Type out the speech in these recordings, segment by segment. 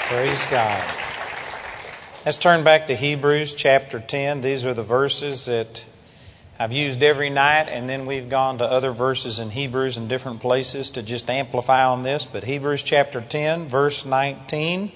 Praise God. Let's turn back to Hebrews chapter 10. These are the verses that I've used every night, and then we've gone to other verses in Hebrews in different places to just amplify on this. But Hebrews chapter 10, verse 19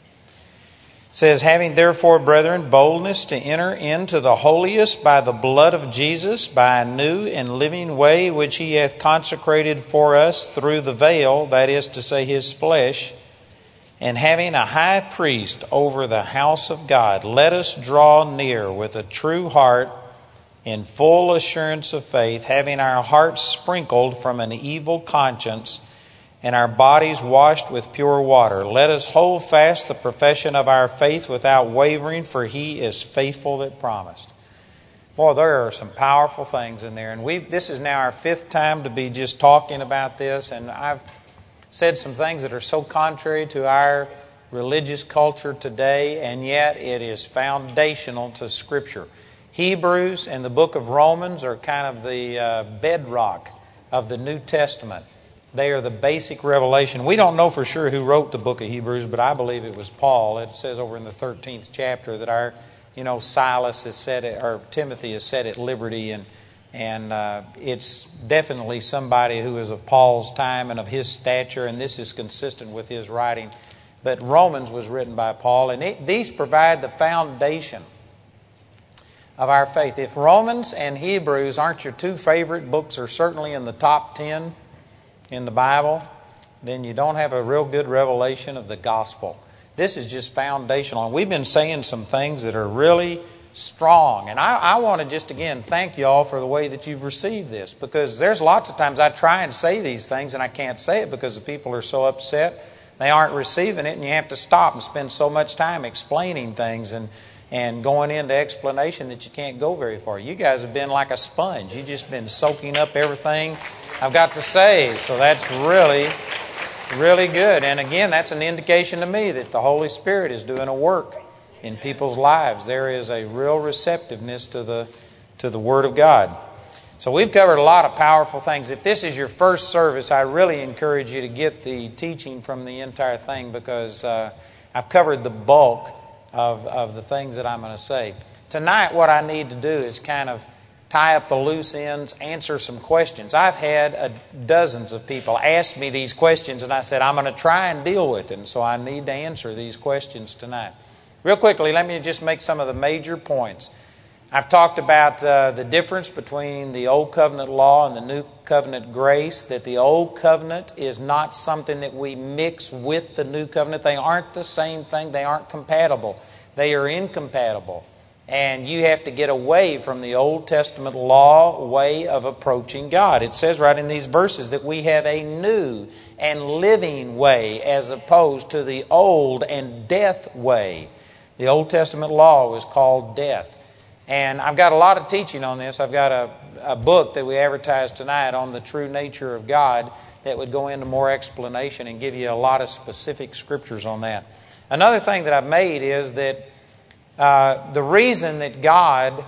says, "Having therefore, brethren, boldness to enter into the holiest by the blood of Jesus, by a new and living way which He hath consecrated for us through the veil, that is to say, His flesh, and having a high priest over the house of God, let us draw near with a true heart in full assurance of faith, having our hearts sprinkled from an evil conscience and our bodies washed with pure water. Let us hold fast the profession of our faith without wavering, for He is faithful that promised." Boy, there are some powerful things in there. And this is now our fifth time to be just talking about this, and I've said some things that are so contrary to our religious culture today, and yet it is foundational to Scripture. Hebrews and the book of Romans are kind of the bedrock of the New Testament. They are the basic revelation. We don't know for sure who wrote the book of Hebrews, but I believe it was Paul. It says over in the 13th chapter that our, Silas is set at, or Timothy is set at liberty, and it's definitely somebody who is of Paul's time and of his stature, and this is consistent with his writing. But Romans was written by Paul, and these provide the foundation of our faith. If Romans and Hebrews aren't your two favorite books, or certainly in the top 10 in the Bible, then you don't have a real good revelation of the gospel. This is just foundational. And we've been saying some things that are really strong. And I want to just again thank you all for the way that you've received this, because there's lots of times I try and say these things and I can't say it because the people are so upset. They aren't receiving it, and you have to stop and spend so much time explaining things and going into explanation that you can't go very far. You guys have been like a sponge. You've just been soaking up everything I've got to say. So that's really, really good. And again, that's an indication to me that the Holy Spirit is doing a work in people's lives. There is a real receptiveness to the Word of God. So we've covered a lot of powerful things. If this is your first service, I really encourage you to get the teaching from the entire thing, because I've covered the bulk of the things that I'm going to say. Tonight, what I need to do is kind of tie up the loose ends, answer some questions. I've had dozens of people ask me these questions, and I said, I'm going to try and deal with it. And so I need to answer these questions tonight. Real quickly, let me just make some of the major points. I've talked about the difference between the Old Covenant law and the New Covenant grace, that the Old Covenant is not something that we mix with the New Covenant. They aren't the same thing. They aren't compatible. They are incompatible. And you have to get away from the Old Testament law way of approaching God. It says right in these verses that we have a new and living way as opposed to the old and death way. The Old Testament law was called death. And I've got a lot of teaching on this. I've got a book that we advertised tonight on the true nature of God that would go into more explanation and give you a lot of specific scriptures on that. Another thing that I've made is that the reason that God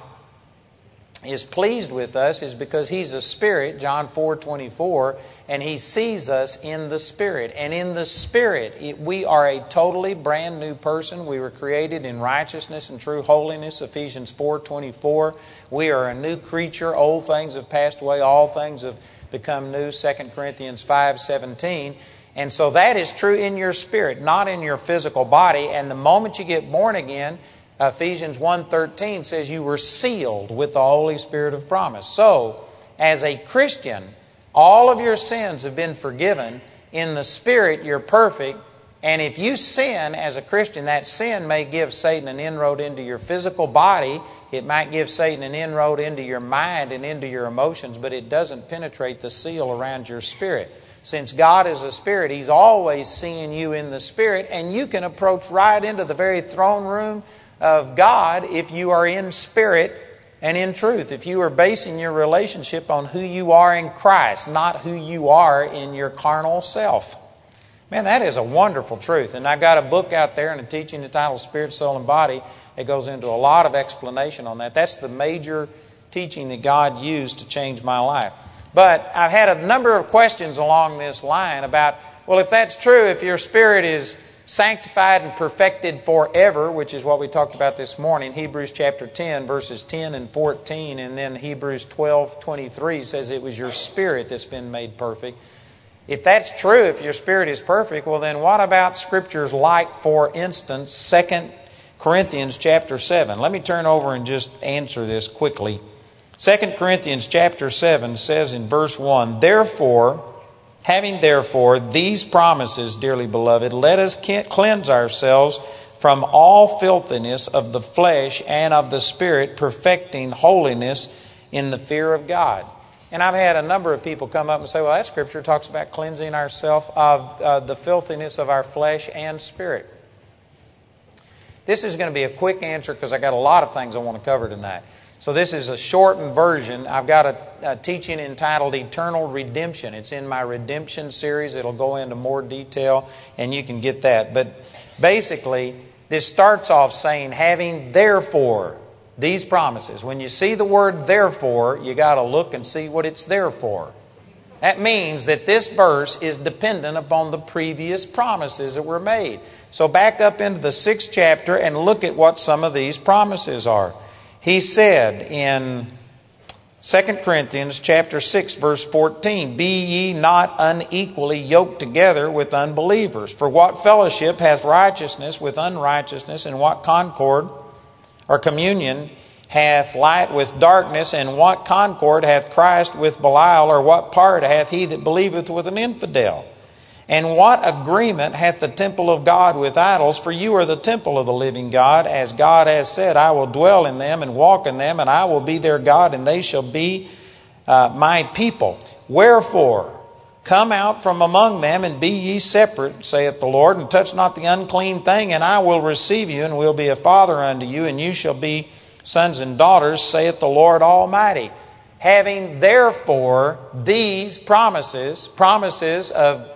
is pleased with us is because He's a Spirit, John 4:24, and He sees us in the Spirit. And in the Spirit, we are a totally brand new person. We were created in righteousness and true holiness, Ephesians 4:24. We are a new creature. Old things have passed away. All things have become new, 2 Corinthians 5:17. And so that is true in your spirit, not in your physical body. And the moment you get born again, Ephesians 1:13 says you were sealed with the Holy Spirit of promise. So, as a Christian, all of your sins have been forgiven. In the Spirit, you're perfect. And if you sin as a Christian, that sin may give Satan an inroad into your physical body. It might give Satan an inroad into your mind and into your emotions, but it doesn't penetrate the seal around your spirit. Since God is a Spirit, He's always seeing you in the Spirit, and you can approach right into the very throne room of God if you are in spirit and in truth. If you are basing your relationship on who you are in Christ, not who you are in your carnal self. Man, that is a wonderful truth. And I've got a book out there and a teaching entitled Spirit, Soul, and Body. It goes into a lot of explanation on that. That's the major teaching that God used to change my life. But I've had a number of questions along this line about, well, if that's true, if your spirit is sanctified and perfected forever, which is what we talked about this morning. Hebrews chapter 10, verses 10 and 14, and then Hebrews 12:23 says it was your spirit that's been made perfect. If that's true, if your spirit is perfect, well then what about scriptures like, for instance, 2 Corinthians chapter 7? Let me turn over and just answer this quickly. 2 Corinthians chapter 7 says in verse 1, Having therefore these promises, dearly beloved, let us cleanse ourselves from all filthiness of the flesh and of the spirit, perfecting holiness in the fear of God. And I've had a number of people come up and say, well, that scripture talks about cleansing ourselves of the filthiness of our flesh and spirit. This is going to be a quick answer because I got a lot of things I want to cover tonight. So this is a shortened version. I've got a teaching entitled Eternal Redemption. It's in my Redemption series. It'll go into more detail, and you can get that. But basically, this starts off saying, having therefore these promises. When you see the word therefore, you got to look and see what it's there for. That means that this verse is dependent upon the previous promises that were made. So back up into the 6th chapter and look at what some of these promises are. He said in 2 Corinthians chapter 6, verse 14, Be ye not unequally yoked together with unbelievers. For what fellowship hath righteousness with unrighteousness, and what concord or communion hath light with darkness, and what concord hath Christ with Belial, or what part hath he that believeth with an infidel? And what agreement hath the temple of God with idols? For you are the temple of the living God, as God has said, I will dwell in them and walk in them, and I will be their God, and they shall be my people. Wherefore, come out from among them, and be ye separate, saith the Lord, and touch not the unclean thing, and I will receive you, and will be a father unto you, and you shall be sons and daughters, saith the Lord Almighty. Having therefore these promises of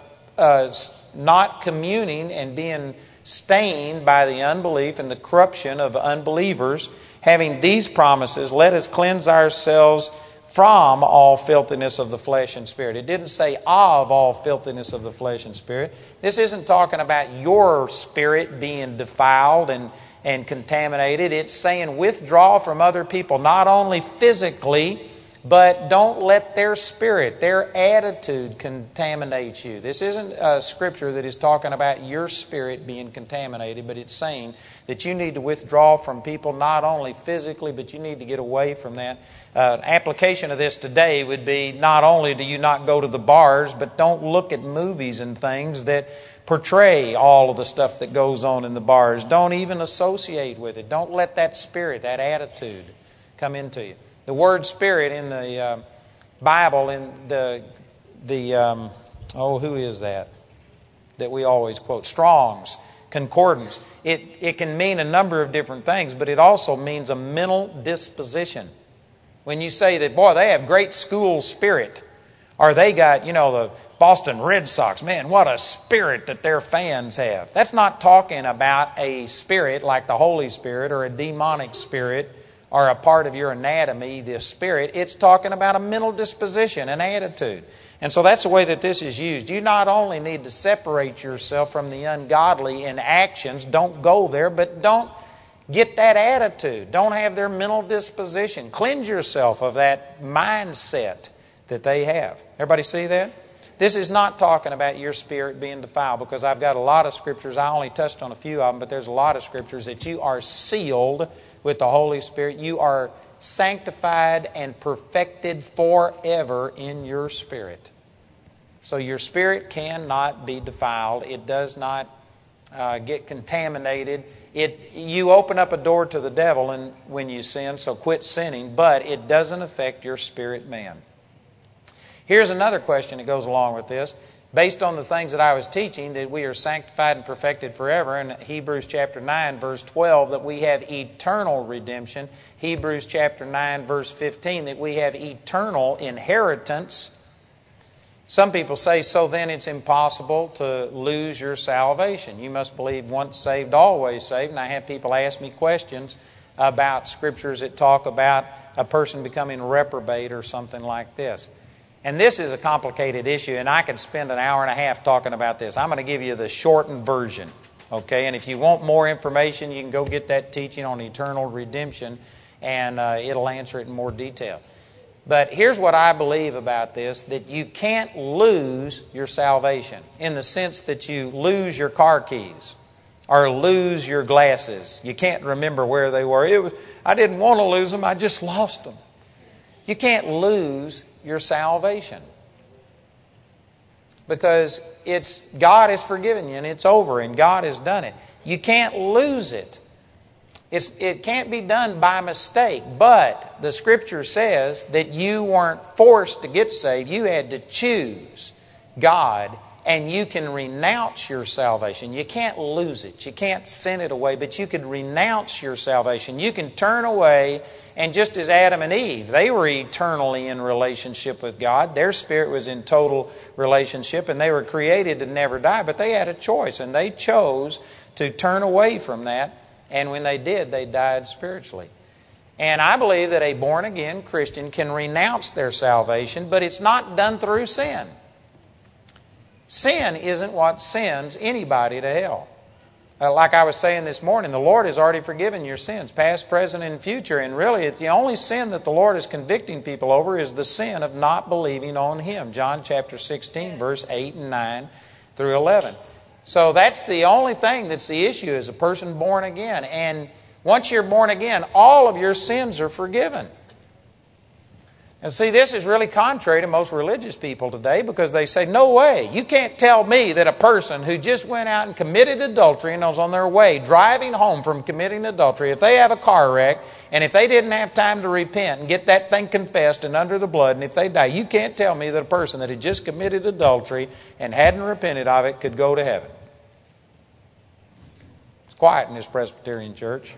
not communing and being stained by the unbelief and the corruption of unbelievers, having these promises, let us cleanse ourselves from all filthiness of the flesh and spirit. It didn't say of all filthiness of the flesh and spirit. This isn't talking about your spirit being defiled and contaminated. It's saying withdraw from other people, not only physically, but don't let their spirit, their attitude contaminate you. This isn't a scripture that is talking about your spirit being contaminated, but it's saying that you need to withdraw from people not only physically, but you need to get away from that. An application of this today would be not only do you not go to the bars, but don't look at movies and things that portray all of the stuff that goes on in the bars. Don't even associate with it. Don't let that spirit, that attitude come into you. The word spirit in the Bible, in who is that we always quote? Strong's Concordance. It can mean a number of different things, but it also means a mental disposition. When you say that, boy, they have great school spirit, or they got, the Boston Red Sox, man, what a spirit that their fans have. That's not talking about a spirit like the Holy Spirit or a demonic spirit, or a part of your anatomy, the spirit. It's talking about a mental disposition, an attitude. And so that's the way that this is used. You not only need to separate yourself from the ungodly in actions, don't go there, but don't get that attitude. Don't have their mental disposition. Cleanse yourself of that mindset that they have. Everybody see that? This is not talking about your spirit being defiled, because I've got a lot of scriptures. I only touched on a few of them, but there's a lot of scriptures that you are sealed with the Holy Spirit. You are sanctified and perfected forever in your spirit. So your spirit cannot be defiled. It does not get contaminated. You open up a door to the devil when you sin, so quit sinning, but it doesn't affect your spirit man. Here's another question that goes along with this. Based on the things that I was teaching, that we are sanctified and perfected forever, in Hebrews chapter 9, verse 12, that we have eternal redemption. Hebrews chapter 9, verse 15, that we have eternal inheritance. Some people say, so then it's impossible to lose your salvation. You must believe once saved, always saved. And I have people ask me questions about scriptures that talk about a person becoming reprobate or something like this. And this is a complicated issue, and I could spend an hour and a half talking about this. I'm going to give you the shortened version. Okay, and if you want more information, you can go get that teaching on eternal redemption, and it'll answer it in more detail. But here's what I believe about this, that you can't lose your salvation in the sense that you lose your car keys or lose your glasses. You can't remember where they were. I didn't want to lose them, I just lost them. You can't lose your salvation because God has forgiven you and it's over and God has done it. You can't lose it. It can't be done by mistake, but the Scripture says that you weren't forced to get saved. You had to choose God, and you can renounce your salvation. You can't lose it. You can't send it away, but you could renounce your salvation. You can turn away, and just as Adam and Eve, they were eternally in relationship with God. Their spirit was in total relationship, and they were created to never die, but they had a choice, and they chose to turn away from that. And when they did, they died spiritually. And I believe that a born-again Christian can renounce their salvation, but it's not done through sin. Sin isn't what sends anybody to hell. Like I was saying this morning, the Lord has already forgiven your sins, past, present, and future. And really, it's the only sin that the Lord is convicting people over is the sin of not believing on Him. John chapter 16, verse 8 and 9 through 11. So that's the only thing that's the issue, is a person born again. And once you're born again, all of your sins are forgiven. And see, this is really contrary to most religious people today, because they say, no way, you can't tell me that a person who just went out and committed adultery and was on their way driving home from committing adultery, if they have a car wreck and if they didn't have time to repent and get that thing confessed and under the blood, and if they die, you can't tell me that a person that had just committed adultery and hadn't repented of it could go to heaven. It's quiet in this Presbyterian church.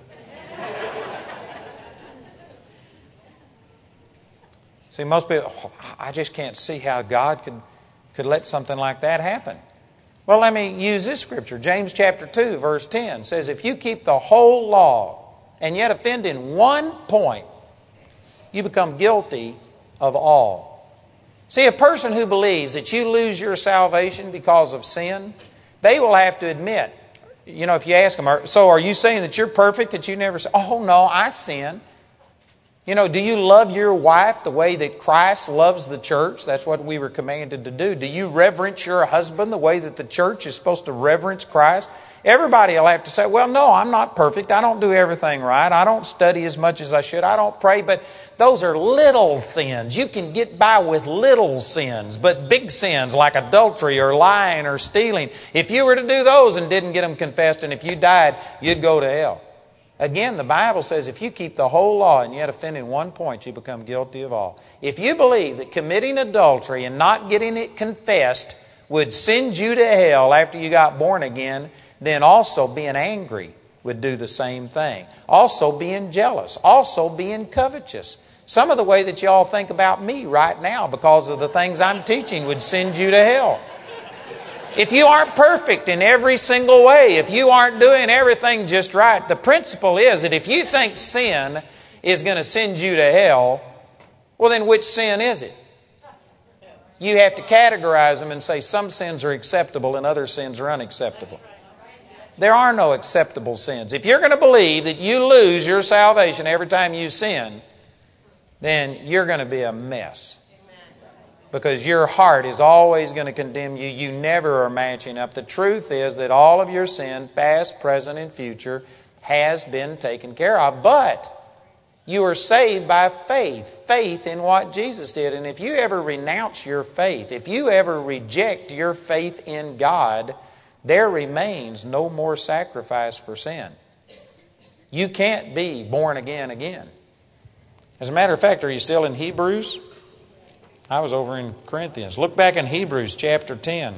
See, most people, I just can't see how God could let something like that happen. Well, let me use this scripture. James chapter 2, verse 10 says, if you keep the whole law and yet offend in one point, you become guilty of all. See, a person who believes that you lose your salvation because of sin, they will have to admit, if you ask them, so are you saying that you're perfect, that you never sin? Oh, no, I sin. Do you love your wife the way that Christ loves the church? That's what we were commanded to do. Do you reverence your husband the way that the church is supposed to reverence Christ? Everybody will have to say, well, no, I'm not perfect. I don't do everything right. I don't study as much as I should. I don't pray. But those are little sins. You can get by with little sins. But big sins like adultery or lying or stealing, if you were to do those and didn't get them confessed, and if you died, you'd go to hell. Again, the Bible says if you keep the whole law and yet offend in one point, you become guilty of all. If you believe that committing adultery and not getting it confessed would send you to hell after you got born again, then also being angry would do the same thing. Also being jealous. Also being covetous. Some of the way that you all think about me right now because of the things I'm teaching would send you to hell. If you aren't perfect in every single way, if you aren't doing everything just right, the principle is that if you think sin is going to send you to hell, well then which sin is it? You have to categorize them and say some sins are acceptable and other sins are unacceptable. There are no acceptable sins. If you're going to believe that you lose your salvation every time you sin, then you're going to be a mess. Because your heart is always going to condemn you. You never are matching up. The truth is that all of your sin, past, present, and future, has been taken care of. But you are saved by faith. Faith in what Jesus did. And if you ever renounce your faith, if you ever reject your faith in God, there remains no more sacrifice for sin. You can't be born again. As a matter of fact, are you still in Hebrews? I was over in Corinthians. Look back in Hebrews chapter 10.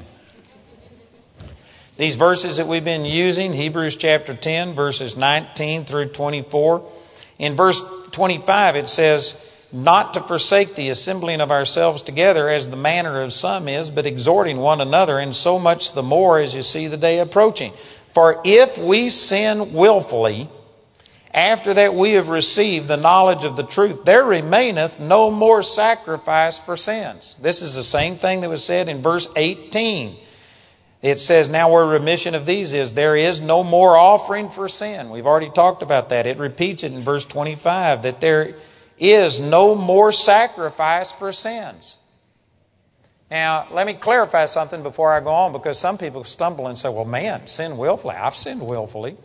These verses that we've been using, Hebrews chapter 10, verses 19 through 24. In verse 25 it says, not to forsake the assembling of ourselves together as the manner of some is, but exhorting one another, and so much the more as you see the day approaching. For if we sin willfully, after that we have received the knowledge of the truth, there remaineth no more sacrifice for sins. This is the same thing that was said in verse 18. It says, now where remission of these is, there is no more offering for sin. We've already talked about that. It repeats it in verse 25, that there is no more sacrifice for sins. Now, let me clarify something before I go on, because some people stumble and say, well, man, sin willfully. I've sinned willfully.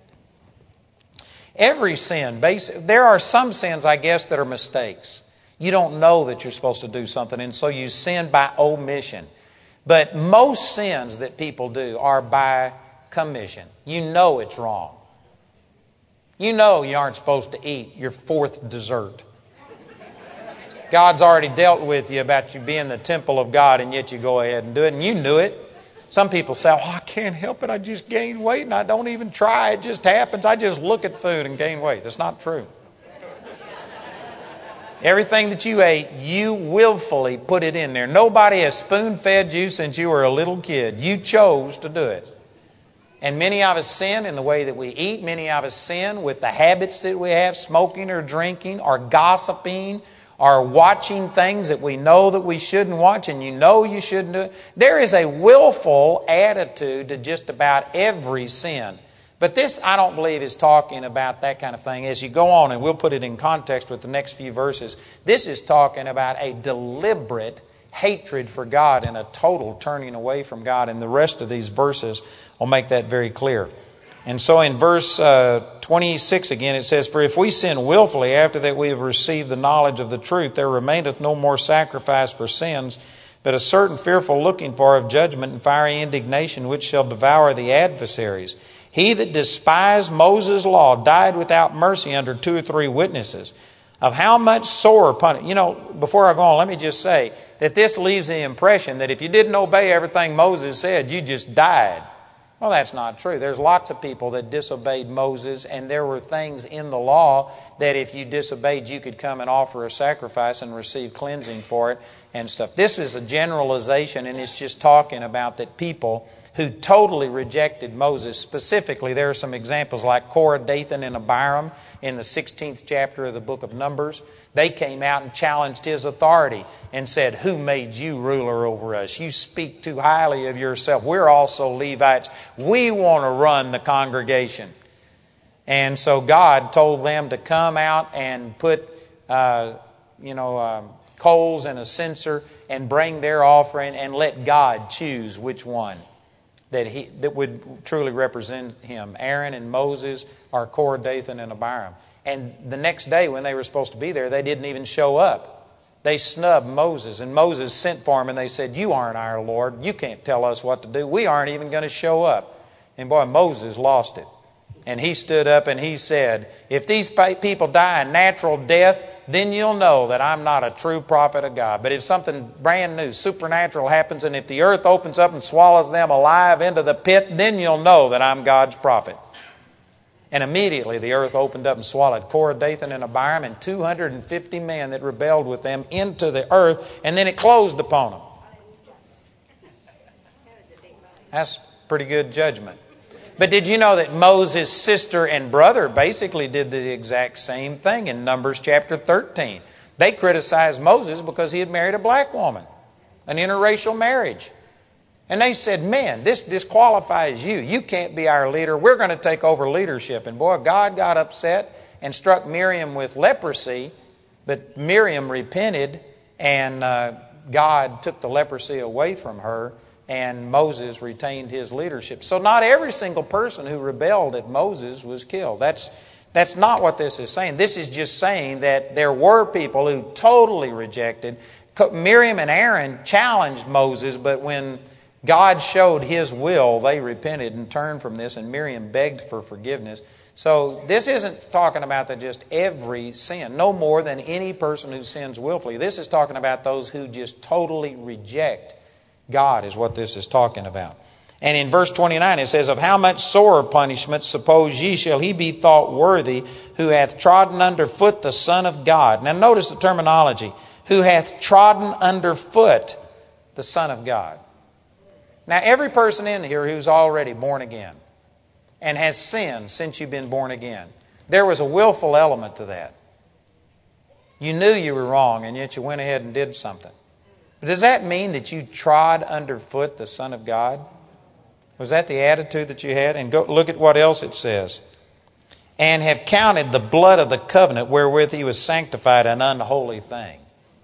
Every sin, there are some sins, I guess, that are mistakes. You don't know that you're supposed to do something, and so you sin by omission. But most sins that people do are by commission. You know it's wrong. You know you aren't supposed to eat your fourth dessert. God's already dealt with you about you being the temple of God, and yet you go ahead and do it, and you knew it. Some people say, oh, I can't help it. I just gain weight, and I don't even try. It just happens. I just look at food and gain weight. That's not true. Everything that you ate, you willfully put it in there. Nobody has spoon-fed you since you were a little kid. You chose to do it. And many of us sin in the way that we eat. Many of us sin with the habits that we have, smoking or drinking or gossiping or watching things that we know that we shouldn't watch and you know you shouldn't do it. There is a willful attitude to just about every sin. But this, I don't believe, is talking about that kind of thing. As you go on, and we'll put it in context with the next few verses, this is talking about a deliberate hatred for God and a total turning away from God. And the rest of these verses will make that very clear. And so in verse 26 again, it says, for if we sin willfully after that we have received the knowledge of the truth, there remaineth no more sacrifice for sins, but a certain fearful looking for of judgment and fiery indignation, which shall devour the adversaries. He that despised Moses' law died without mercy under 2 or 3 witnesses. Of how much sore punishment. Before I go on, let me just say that this leaves the impression that if you didn't obey everything Moses said, you just died. Well, that's not true. There's lots of people that disobeyed Moses, and there were things in the law that if you disobeyed, you could come and offer a sacrifice and receive cleansing for it and stuff. This is a generalization, and it's just talking about that people who totally rejected Moses. Specifically, there are some examples like Korah, Dathan, and Abiram in the 16th chapter of the book of Numbers. They came out and challenged his authority and said, who made you ruler over us? You speak too highly of yourself. We're also Levites. We want to run the congregation. And so God told them to come out and put coals in a censer and bring their offering and let God choose which one that would truly represent him. Aaron and Moses, or Korah, Dathan, and Abiram. And the next day when they were supposed to be there, they didn't even show up. They snubbed Moses, and Moses sent for him, and they said, you aren't our Lord. You can't tell us what to do. We aren't even going to show up. And boy, Moses lost it. And he stood up and he said, if these people die a natural death, then you'll know that I'm not a true prophet of God. But if something brand new, supernatural happens, and if the earth opens up and swallows them alive into the pit, then you'll know that I'm God's prophet. And immediately the earth opened up and swallowed Korah, Dathan, and Abiram, and 250 men that rebelled with them into the earth, and then it closed upon them. That's pretty good judgment. But did you know that Moses' sister and brother basically did the exact same thing in Numbers chapter 13? They criticized Moses because he had married a black woman, an interracial marriage. And they said, man, this disqualifies you. You can't be our leader. We're going to take over leadership. And boy, God got upset and struck Miriam with leprosy. But Miriam repented, and God took the leprosy away from her, and Moses retained his leadership. So not every single person who rebelled at Moses was killed. That's not what this is saying. This is just saying that there were people who totally rejected. Miriam and Aaron challenged Moses, but when God showed his will, they repented and turned from this, and Miriam begged for forgiveness. So this isn't talking about that just every sin, no more than any person who sins willfully. This is talking about those who just totally reject God, is what this is talking about. And in verse 29 it says, of how much sorer punishment, suppose ye, shall he be thought worthy, who hath trodden under foot the Son of God. Now notice the terminology. Who hath trodden under foot the Son of God. Now every person in here who's already born again and has sinned since you've been born again, there was a willful element to that. You knew you were wrong, and yet you went ahead and did something. But does that mean that you trod underfoot the Son of God? Was that the attitude that you had? And go look at what else it says. And have counted the blood of the covenant wherewith he was sanctified an unholy thing.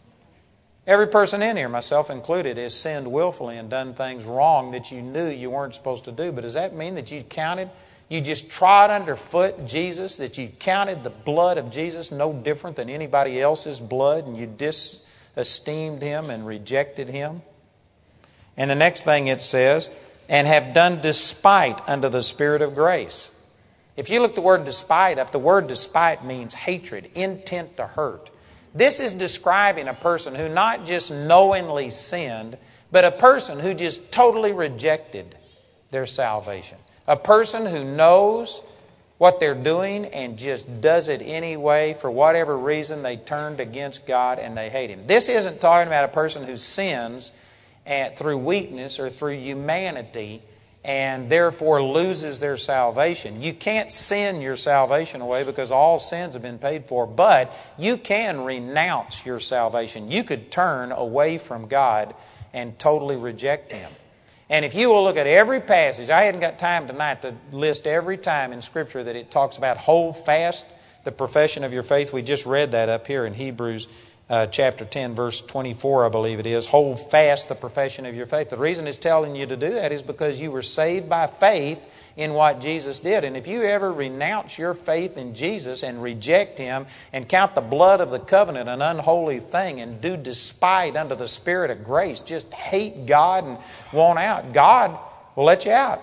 Every person in here, myself included, has sinned willfully and done things wrong that you knew you weren't supposed to do. But does that mean that you counted, you just trod underfoot Jesus, that you counted the blood of Jesus no different than anybody else's blood, and you disesteemed him and rejected him? And the next thing it says, and have done despite unto the Spirit of grace. If you look the word despite up, the word despite means hatred, intent to hurt. This is describing a person who not just knowingly sinned, but a person who just totally rejected their salvation. A person who knows what they're doing and just does it anyway. For whatever reason, they turned against God and they hate Him. This isn't talking about a person who sins through weakness or through humanity and therefore loses their salvation. You can't sin your salvation away because all sins have been paid for, but you can renounce your salvation. You could turn away from God and totally reject Him. And if you will look at every passage, I hadn't got time tonight to list every time in Scripture that it talks about hold fast the profession of your faith. We just read that up here in Hebrews chapter 10, verse 24, I believe it is. Hold fast the profession of your faith. The reason it's telling you to do that is because you were saved by faith in what Jesus did. And if you ever renounce your faith in Jesus and reject Him and count the blood of the covenant an unholy thing and do despite unto the Spirit of grace, just hate God and want out, God will let you out.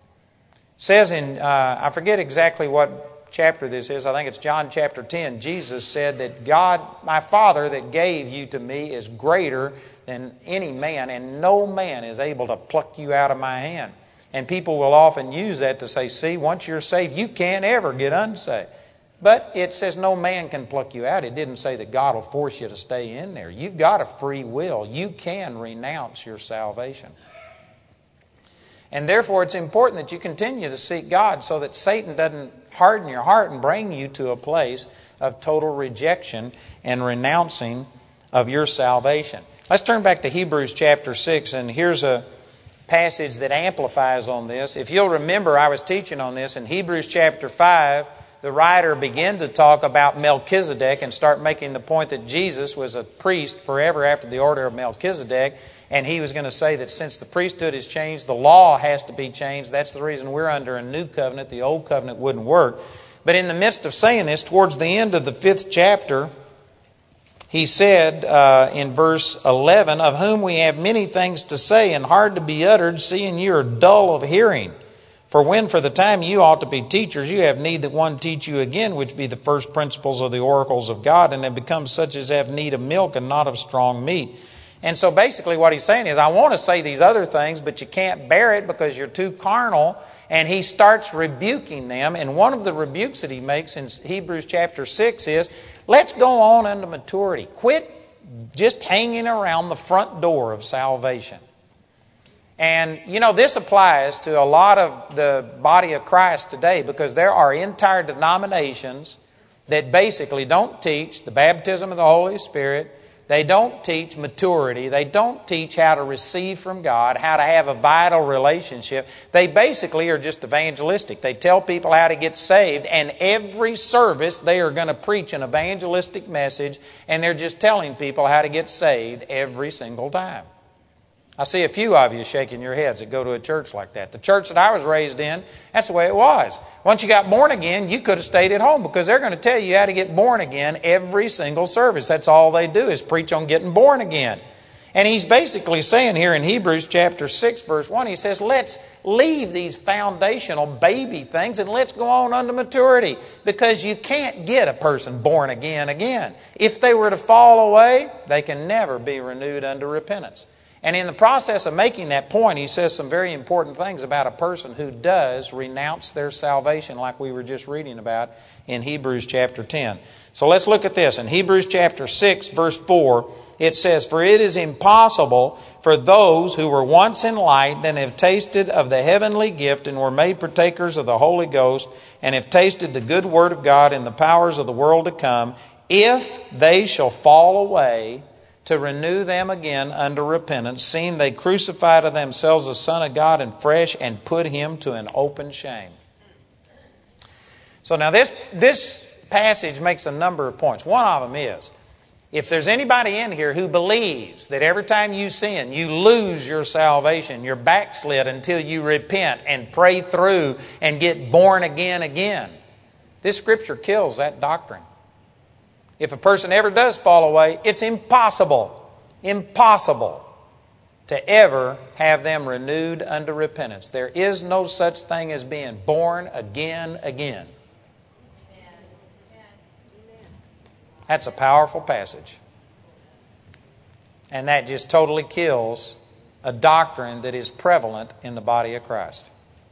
It says in, I forget exactly what chapter this is. I think it's John chapter 10. Jesus said that God, my Father that gave you to me is greater than any man, and no man is able to pluck you out of my hand. And people will often use that to say, see, once you're saved, you can't ever get unsaved. But it says no man can pluck you out. It didn't say that God will force you to stay in there. You've got a free will. You can renounce your salvation. And therefore, it's important that you continue to seek God so that Satan doesn't harden your heart and bring you to a place of total rejection and renouncing of your salvation. Let's turn back to Hebrews chapter 6, and here's a passage that amplifies on this. If you'll remember, I was teaching on this in Hebrews chapter 5. The writer began to talk about Melchizedek and start making the point that Jesus was a priest forever after the order of Melchizedek. And he was going to say that since the priesthood is changed, the law has to be changed. That's the reason we're under a new covenant. The old covenant wouldn't work. But in the midst of saying this, towards the end of the 5th chapter, he said in verse 11, of whom we have many things to say and hard to be uttered, seeing you are dull of hearing. For when for the time you ought to be teachers, you have need that one teach you again, which be the first principles of the oracles of God, and have become such as have need of milk and not of strong meat. And so basically what he's saying is, I want to say these other things, but you can't bear it because you're too carnal. And he starts rebuking them. And one of the rebukes that he makes in Hebrews chapter 6 is, let's go on unto maturity. Quit just hanging around the front door of salvation. And, you know, this applies to a lot of the body of Christ today, because there are entire denominations that basically don't teach the baptism of the Holy Spirit. They don't teach maturity. They don't teach how to receive from God, how to have a vital relationship. They basically are just evangelistic. They tell people how to get saved, and every service they are going to preach an evangelistic message, and they're just telling people how to get saved every single time. I see a few of you shaking your heads that go to a church like that. The church that I was raised in, that's the way it was. Once you got born again, you could have stayed at home, because they're going to tell you how to get born again every single service. That's all they do is preach on getting born again. And he's basically saying here in Hebrews chapter 6, verse 1, he says, let's leave these foundational baby things and let's go on unto maturity, because you can't get a person born again. If they were to fall away, they can never be renewed unto repentance. And in the process of making that point, he says some very important things about a person who does renounce their salvation, like we were just reading about in Hebrews chapter 10. So let's look at this. In Hebrews chapter 6, verse 4, it says, for it is impossible for those who were once enlightened and have tasted of the heavenly gift and were made partakers of the Holy Ghost and have tasted the good word of God and the powers of the world to come, if they shall fall away, to renew them again unto repentance, seeing they crucify to themselves the Son of God in flesh and put Him to an open shame. So now this passage makes a number of points. One of them is, if there's anybody in here who believes that every time you sin, you lose your salvation, you're backslid until you repent and pray through and get born again, this Scripture kills that doctrine. If a person ever does fall away, it's impossible to ever have them renewed unto repentance. There is no such thing as being born again. That's a powerful passage. And that just totally kills a doctrine that is prevalent in the body of Christ.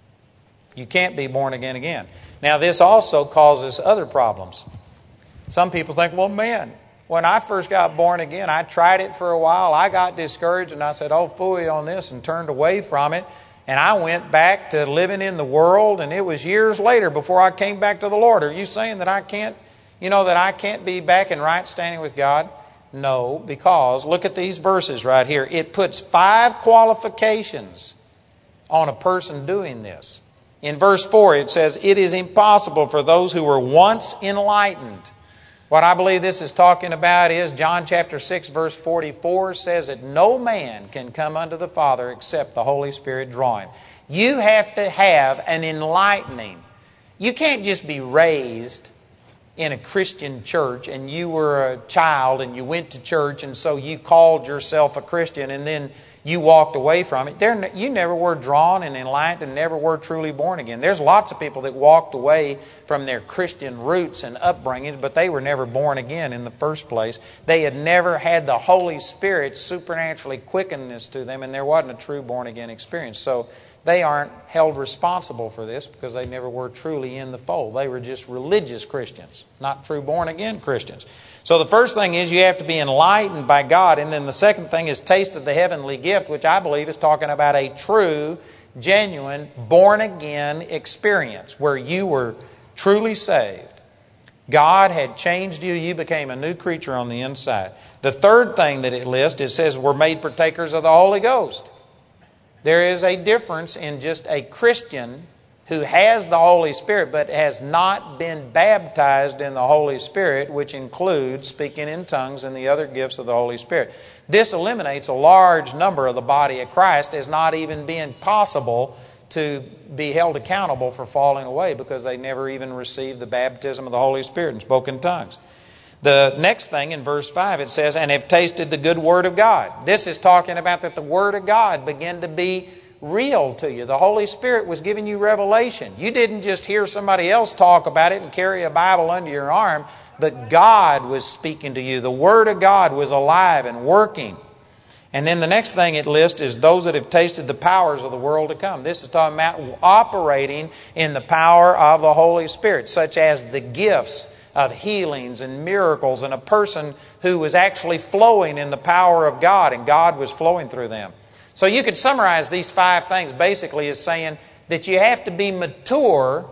You can't be born again. Now, this also causes other problems. Some people think, well, man, when I first got born again, I tried it for a while. I got discouraged and I said, oh, phooey on this, and turned away from it. And I went back to living in the world, and it was years later before I came back to the Lord. Are you saying that I can't be back in right standing with God? No, because look at these verses right here. It puts 5 qualifications on a person doing this. In verse 4, it says, it is impossible for those who were once enlightened. What I believe this is talking about is John chapter 6, verse 44 says that no man can come unto the Father except the Holy Spirit draw him. You have to have an enlightening. You can't just be raised in a Christian church and you were a child and you went to church and so you called yourself a Christian and then you walked away from it. You never were drawn and enlightened and never were truly born again. There's lots of people that walked away from their Christian roots and upbringings, but they were never born again in the first place. They had never had the Holy Spirit supernaturally quicken this to them, and there wasn't a true born again experience. So they aren't held responsible for this because they never were truly in the fold. They were just religious Christians, not true born again Christians. So the first thing is you have to be enlightened by God. And then the second thing is taste of the heavenly gift, which I believe is talking about a true, genuine, born again experience where you were truly saved. God had changed you. You became a new creature on the inside. The third thing that it lists, it says we're made partakers of the Holy Ghost. There is a difference in just a Christian who has the Holy Spirit but has not been baptized in the Holy Spirit, which includes speaking in tongues and the other gifts of the Holy Spirit. This eliminates a large number of the body of Christ as not even being possible to be held accountable for falling away because they never even received the baptism of the Holy Spirit and spoke in tongues. The next thing in verse 5 it says, and have tasted the good word of God. This is talking about that the word of God began to be real to you. The Holy Spirit was giving you revelation. You didn't just hear somebody else talk about it and carry a Bible under your arm, but God was speaking to you. The Word of God was alive and working. And then the next thing it lists is those that have tasted the powers of the world to come. This is talking about operating in the power of the Holy Spirit, such as the gifts of healings and miracles, and a person who was actually flowing in the power of God and God was flowing through them. So you could summarize these 5 things basically as saying that you have to be mature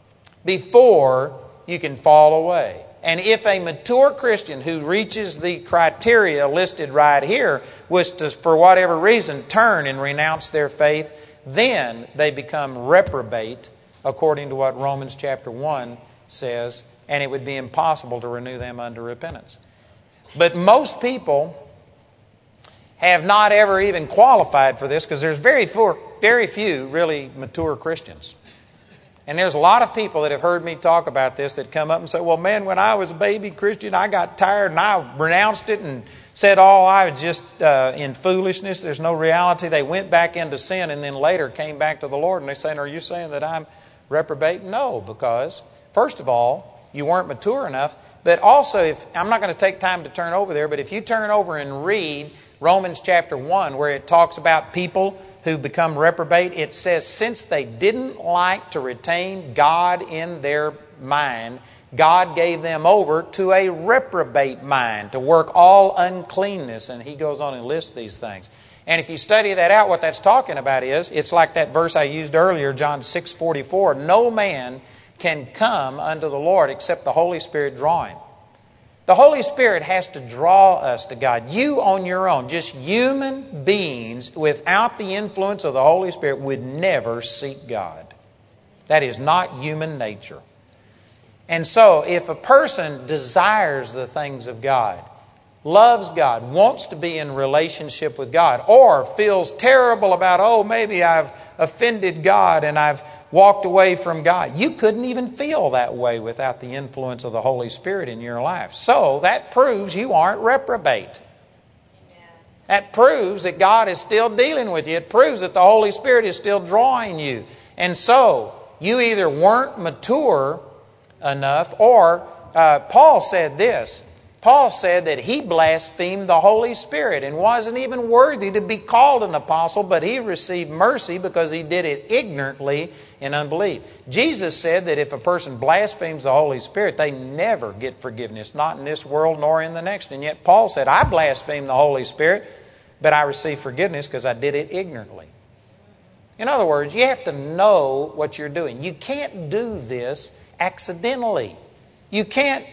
before you can fall away. And if a mature Christian who reaches the criteria listed right here was to, for whatever reason, turn and renounce their faith, then they become reprobate, according to what Romans chapter 1 says, and it would be impossible to renew them unto repentance. But most people have not ever even qualified for this because there's very few really mature Christians. And there's a lot of people that have heard me talk about this that come up and say, well, man, when I was a baby Christian, I got tired and I renounced it and said, oh, I was just in foolishness. There's no reality. They went back into sin and then later came back to the Lord. And they say, are you saying that I'm reprobate? No, because first of all, you weren't mature enough. But also, I'm not going to take time to turn over there, but if you turn over and read Romans chapter 1, where it talks about people who become reprobate, it says, since they didn't like to retain God in their mind, God gave them over to a reprobate mind to work all uncleanness. And he goes on and lists these things. And if you study that out, what that's talking about is, it's like that verse I used earlier, John 6:44, no man can come unto the Lord except the Holy Spirit draw him. The Holy Spirit has to draw us to God. You on your own, just human beings without the influence of the Holy Spirit would never seek God. That is not human nature. And so if a person desires the things of God, loves God, wants to be in relationship with God, or feels terrible about, oh, maybe I've offended God and I've walked away from God. You couldn't even feel that way without the influence of the Holy Spirit in your life. So that proves you aren't reprobate. That proves that God is still dealing with you. It proves that the Holy Spirit is still drawing you. And so you either weren't mature enough, or Paul said this. Paul said that he blasphemed the Holy Spirit and wasn't even worthy to be called an apostle, but he received mercy because he did it ignorantly in unbelief. Jesus said that if a person blasphemes the Holy Spirit, they never get forgiveness, not in this world nor in the next. And yet Paul said, I blasphemed the Holy Spirit, but I received forgiveness because I did it ignorantly. In other words, you have to know what you're doing. You can't do this accidentally. You can't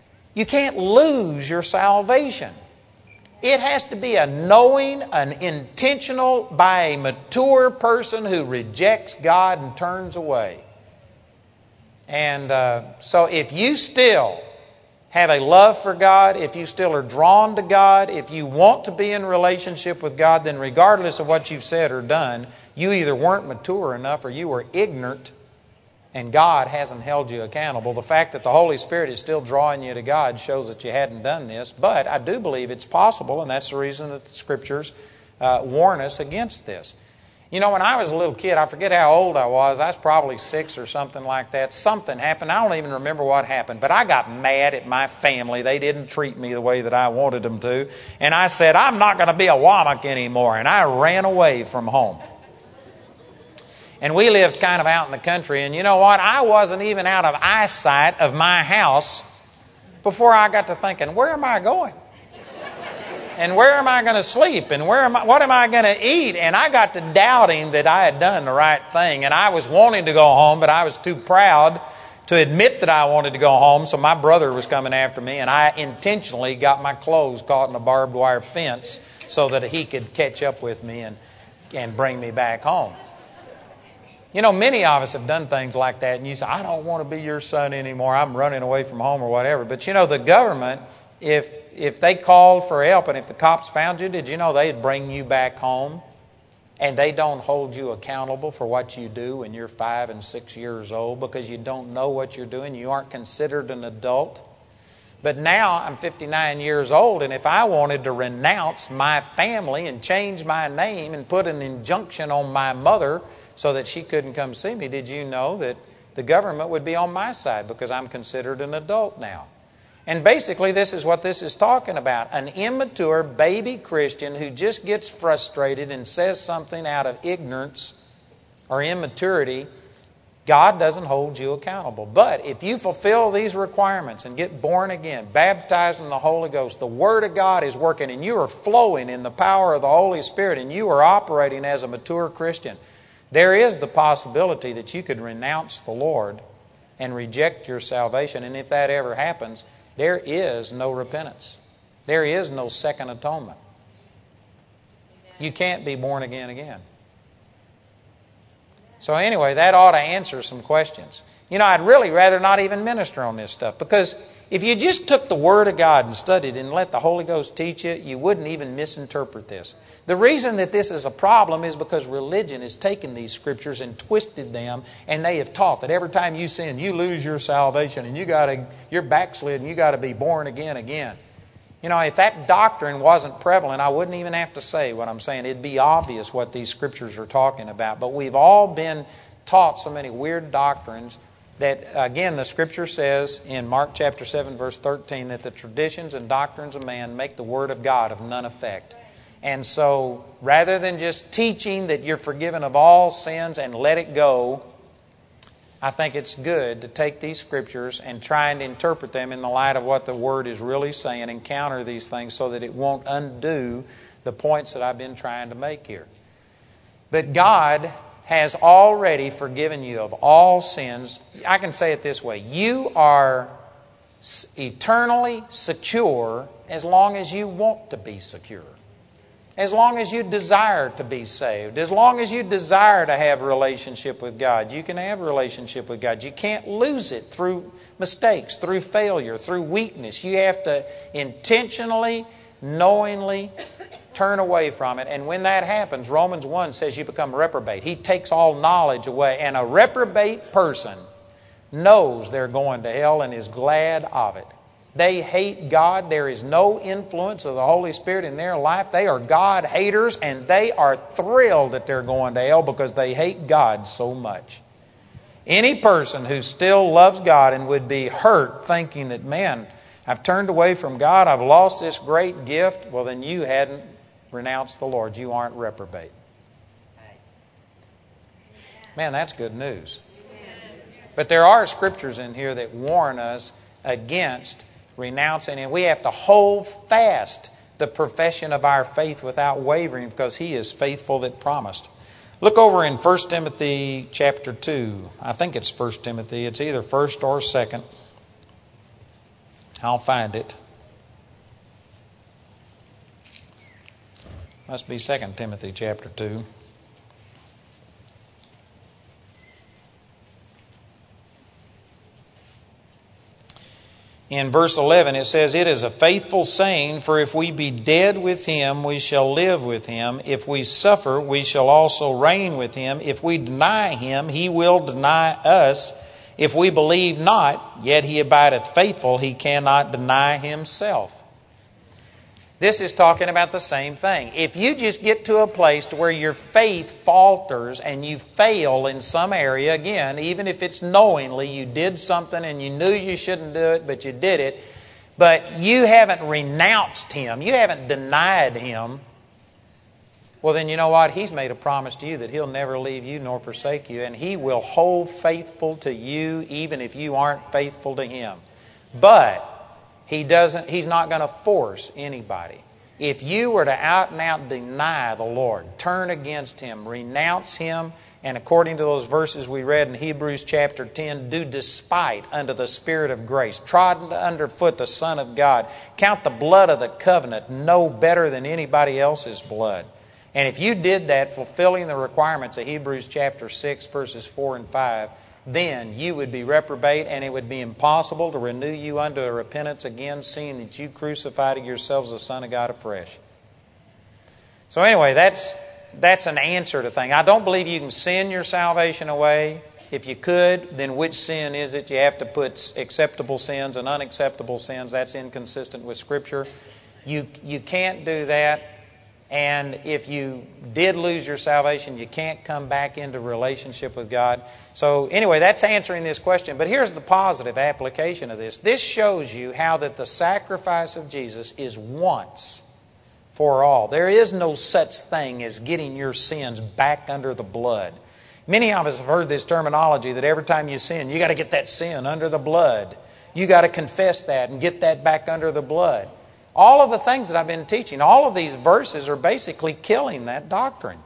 lose your salvation. It has to be a knowing, an intentional, by a mature person who rejects God and turns away. And so if you still have a love for God, if you still are drawn to God, if you want to be in relationship with God, then regardless of what you've said or done, you either weren't mature enough or you were ignorant, and God hasn't held you accountable. The fact that the Holy Spirit is still drawing you to God shows that you hadn't done this. But I do believe it's possible, and that's the reason that the Scriptures warn us against this. You know, when I was a little kid, I forget how old I was probably 6 or something like that. Something happened. I don't even remember what happened, but I got mad at my family. They didn't treat me the way that I wanted them to. And I said, I'm not going to be a wommack anymore. And I ran away from home. And we lived kind of out in the country. And you know what? I wasn't even out of eyesight of my house before I got to thinking, where am I going? And where am I going to sleep? And what am I going to eat? And I got to doubting that I had done the right thing. And I was wanting to go home, but I was too proud to admit that I wanted to go home. So my brother was coming after me, and I intentionally got my clothes caught in a barbed wire fence so that he could catch up with me and bring me back home. You know, many of us have done things like that, and you say, I don't want to be your son anymore. I'm running away from home or whatever. But you know, the government, if they called for help and if the cops found you, did you know they'd bring you back home? And they don't hold you accountable for what you do when you're 5 and 6 years old because you don't know what you're doing. You aren't considered an adult. But now I'm 59 years old, and if I wanted to renounce my family and change my name and put an injunction on my mother so that she couldn't come see me, did you know that the government would be on my side because I'm considered an adult now? And basically this is what this is talking about. An immature baby Christian who just gets frustrated and says something out of ignorance or immaturity, God doesn't hold you accountable. But if you fulfill these requirements and get born again, baptized in the Holy Ghost, the Word of God is working and you are flowing in the power of the Holy Spirit and you are operating as a mature Christian, there is the possibility that you could renounce the Lord and reject your salvation. And if that ever happens, there is no repentance. There is no second atonement. You can't be born again. So anyway, that ought to answer some questions. You know, I'd really rather not even minister on this stuff, because if you just took the Word of God and studied and let the Holy Ghost teach you, you wouldn't even misinterpret this. The reason that this is a problem is because religion has taken these Scriptures and twisted them, and they have taught that every time you sin, you lose your salvation, and you're backslid, and you got to be born again. You know, if that doctrine wasn't prevalent, I wouldn't even have to say what I'm saying. It'd be obvious what these Scriptures are talking about. But we've all been taught so many weird doctrines that, again, the Scripture says in Mark chapter 7, verse 13, that the traditions and doctrines of man make the Word of God of none effect. And so, rather than just teaching that you're forgiven of all sins and let it go, I think it's good to take these Scriptures and try and interpret them in the light of what the Word is really saying and counter these things so that it won't undo the points that I've been trying to make here. But God has already forgiven you of all sins. I can say it this way. You are eternally secure as long as you want to be secure. As long as you desire to be saved. As long as you desire to have a relationship with God, you can have a relationship with God. You can't lose it through mistakes, through failure, through weakness. You have to intentionally, knowingly turn away from it. And when that happens, Romans 1 says you become reprobate. He takes all knowledge away. And a reprobate person knows they're going to hell and is glad of it. They hate God. There is no influence of the Holy Spirit in their life. They are God haters, and they are thrilled that they're going to hell because they hate God so much. Any person who still loves God and would be hurt thinking that, man, I've turned away from God, I've lost this great gift, well, then you hadn't renounced the Lord. You aren't reprobate. Man, that's good news. But there are scriptures in here that warn us against renouncing, and we have to hold fast the profession of our faith without wavering because He is faithful that promised. Look over in 1 Timothy chapter 2. I think it's 1 Timothy. It's either 1st or 2nd. I'll find it. Must be 2 Timothy chapter 2. In verse 11 it says, "It is a faithful saying, for if we be dead with Him, we shall live with Him. If we suffer, we shall also reign with Him. If we deny Him, He will deny us. If we believe not, yet He abideth faithful, He cannot deny Himself." This is talking about the same thing. If you just get to a place to where your faith falters and you fail in some area, again, even if it's knowingly, you did something and you knew you shouldn't do it, but you did it, but you haven't renounced Him, you haven't denied Him, well then you know what? He's made a promise to you that He'll never leave you nor forsake you, and He will hold faithful to you even if you aren't faithful to Him. But He's not going to force anybody. If you were to out and out deny the Lord, turn against Him, renounce Him, and according to those verses we read in Hebrews chapter 10, do despite unto the Spirit of grace, trod underfoot the Son of God, count the blood of the covenant no better than anybody else's blood. And if you did that, fulfilling the requirements of Hebrews chapter 6, verses 4 and 5, then you would be reprobate, and it would be impossible to renew you unto a repentance again, seeing that you crucified yourselves the Son of God afresh. So anyway, that's an answer to things. I don't believe you can sin your salvation away. If you could, then which sin is it? You have to put acceptable sins and unacceptable sins. That's inconsistent with Scripture. You can't do that. And if you did lose your salvation, you can't come back into relationship with God. So anyway, that's answering this question. But here's the positive application of this. This shows you how that the sacrifice of Jesus is once for all. There is no such thing as getting your sins back under the blood. Many of us have heard this terminology that every time you sin, you got to get that sin under the blood. You got to confess that and get that back under the blood. All of the things that I've been teaching, all of these verses are basically killing that doctrine.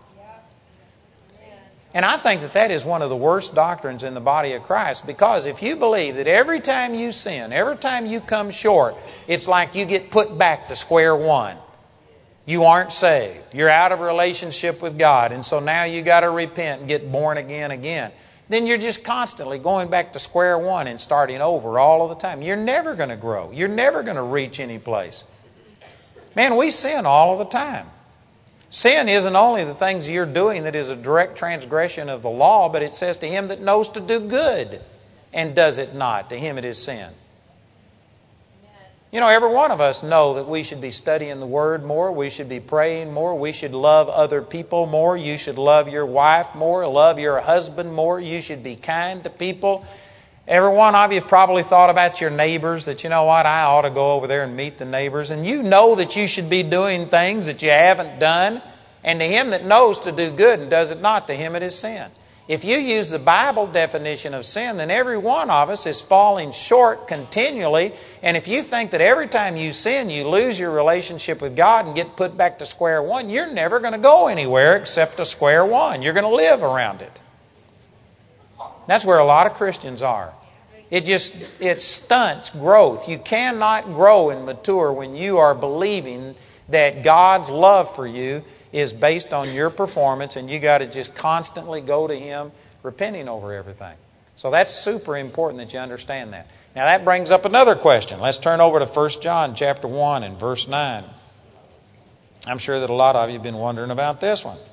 And I think that is one of the worst doctrines in the body of Christ, because if you believe that every time you sin, every time you come short, it's like you get put back to square one. You aren't saved. You're out of relationship with God, and so now you got to repent and get born again. Then you're just constantly going back to square one and starting over all of the time. You're never going to grow. You're never going to reach any place. Man, we sin all of the time. Sin isn't only the things you're doing that is a direct transgression of the law, but it says to him that knows to do good and does it not, to him it is sin. You know, every one of us know that we should be studying the Word more, we should be praying more, we should love other people more, you should love your wife more, love your husband more, you should be kind to people. Every one of you have probably thought about your neighbors, that you know what, I ought to go over there and meet the neighbors. And you know that you should be doing things that you haven't done. And to him that knows to do good and does it not, to him it is sin. If you use the Bible definition of sin, then every one of us is falling short continually. And if you think that every time you sin, you lose your relationship with God and get put back to square one, you're never going to go anywhere except to square one. You're going to live around it. That's where a lot of Christians are. It stunts growth. You cannot grow and mature when you are believing that God's love for you is based on your performance, and you got to just constantly go to Him repenting over everything. So that's super important that you understand that. Now that brings up another question. Let's turn over to 1 John chapter 1 and verse 9. I'm sure that a lot of you have been wondering about this one.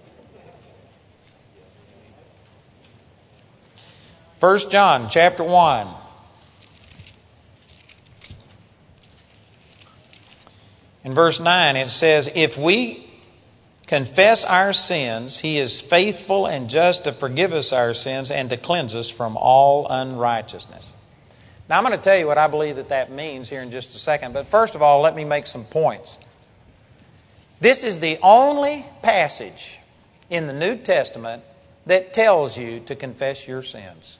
1 John chapter 1. In verse 9 it says, if we confess our sins, He is faithful and just to forgive us our sins and to cleanse us from all unrighteousness. Now I'm going to tell you what I believe that means here in just a second. But first of all, let me make some points. This is the only passage in the New Testament that tells you to confess your sins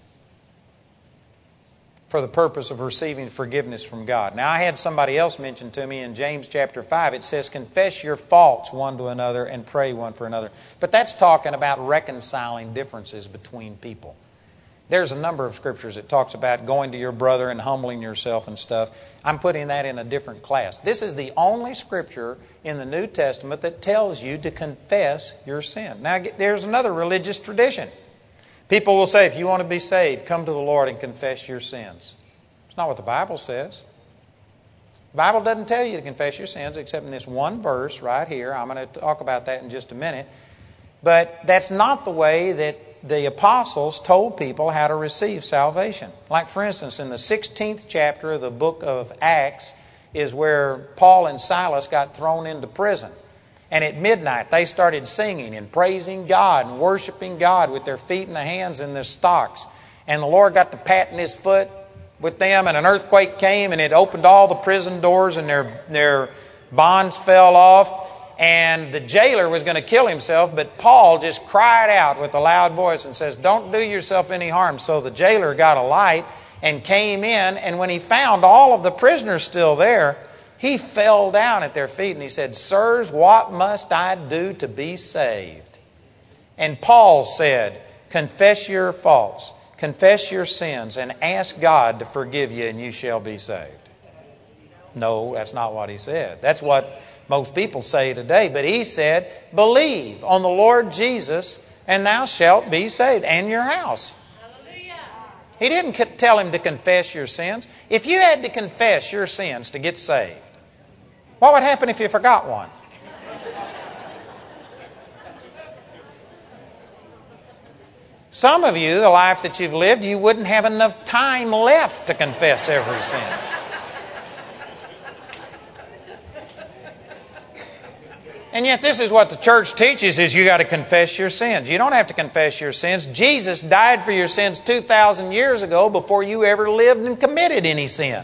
for the purpose of receiving forgiveness from God. Now, I had somebody else mention to me in James chapter 5, it says, confess your faults one to another and pray one for another. But that's talking about reconciling differences between people. There's a number of scriptures that talks about going to your brother and humbling yourself and stuff. I'm putting that in a different class. This is the only scripture in the New Testament that tells you to confess your sin. Now, there's another religious tradition. People will say, if you want to be saved, come to the Lord and confess your sins. It's not what the Bible says. The Bible doesn't tell you to confess your sins except in this one verse right here. I'm going to talk about that in just a minute. But that's not the way that the apostles told people how to receive salvation. Like, for instance, in the 16th chapter of the book of Acts is where Paul and Silas got thrown into prison. And at midnight, they started singing and praising God and worshiping God with their feet in the hands in their stocks. And the Lord got to patting His foot with them, and an earthquake came, and it opened all the prison doors, and their bonds fell off. And the jailer was going to kill himself, but Paul just cried out with a loud voice and says, don't do yourself any harm. So the jailer got a light and came in, and when he found all of the prisoners still there, he fell down at their feet and he said, sirs, what must I do to be saved? And Paul said, confess your faults, confess your sins, and ask God to forgive you, and you shall be saved. No, that's not what he said. That's what most people say today. But he said, believe on the Lord Jesus, and thou shalt be saved, and your house. Hallelujah. He didn't tell him to confess your sins. If you had to confess your sins to get saved, what would happen if you forgot one? Some of you, the life that you've lived, you wouldn't have enough time left to confess every sin. And yet this is what the church teaches, is you got to confess your sins. You don't have to confess your sins. Jesus died for your sins 2,000 years ago before you ever lived and committed any sin.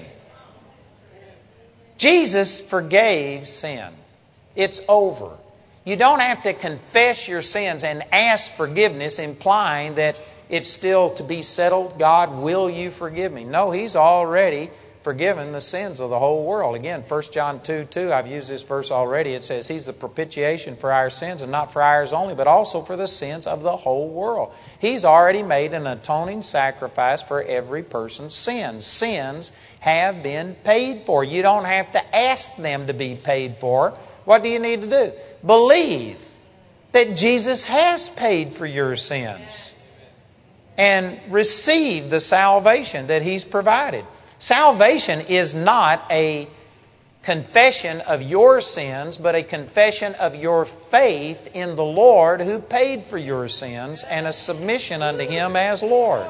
Jesus forgave sin. It's over. You don't have to confess your sins and ask forgiveness, implying that it's still to be settled. God, will you forgive me? No, He's already forgiven the sins of the whole world. Again, 1 John 2:2, I've used this verse already. It says He's the propitiation for our sins, and not for ours only, but also for the sins of the whole world. He's already made an atoning sacrifice for every person's sins. Sins have been paid for. You don't have to ask them to be paid for. What do you need to do? Believe that Jesus has paid for your sins and receive the salvation that He's provided. Salvation is not a confession of your sins, but a confession of your faith in the Lord who paid for your sins, and a submission unto Him as Lord.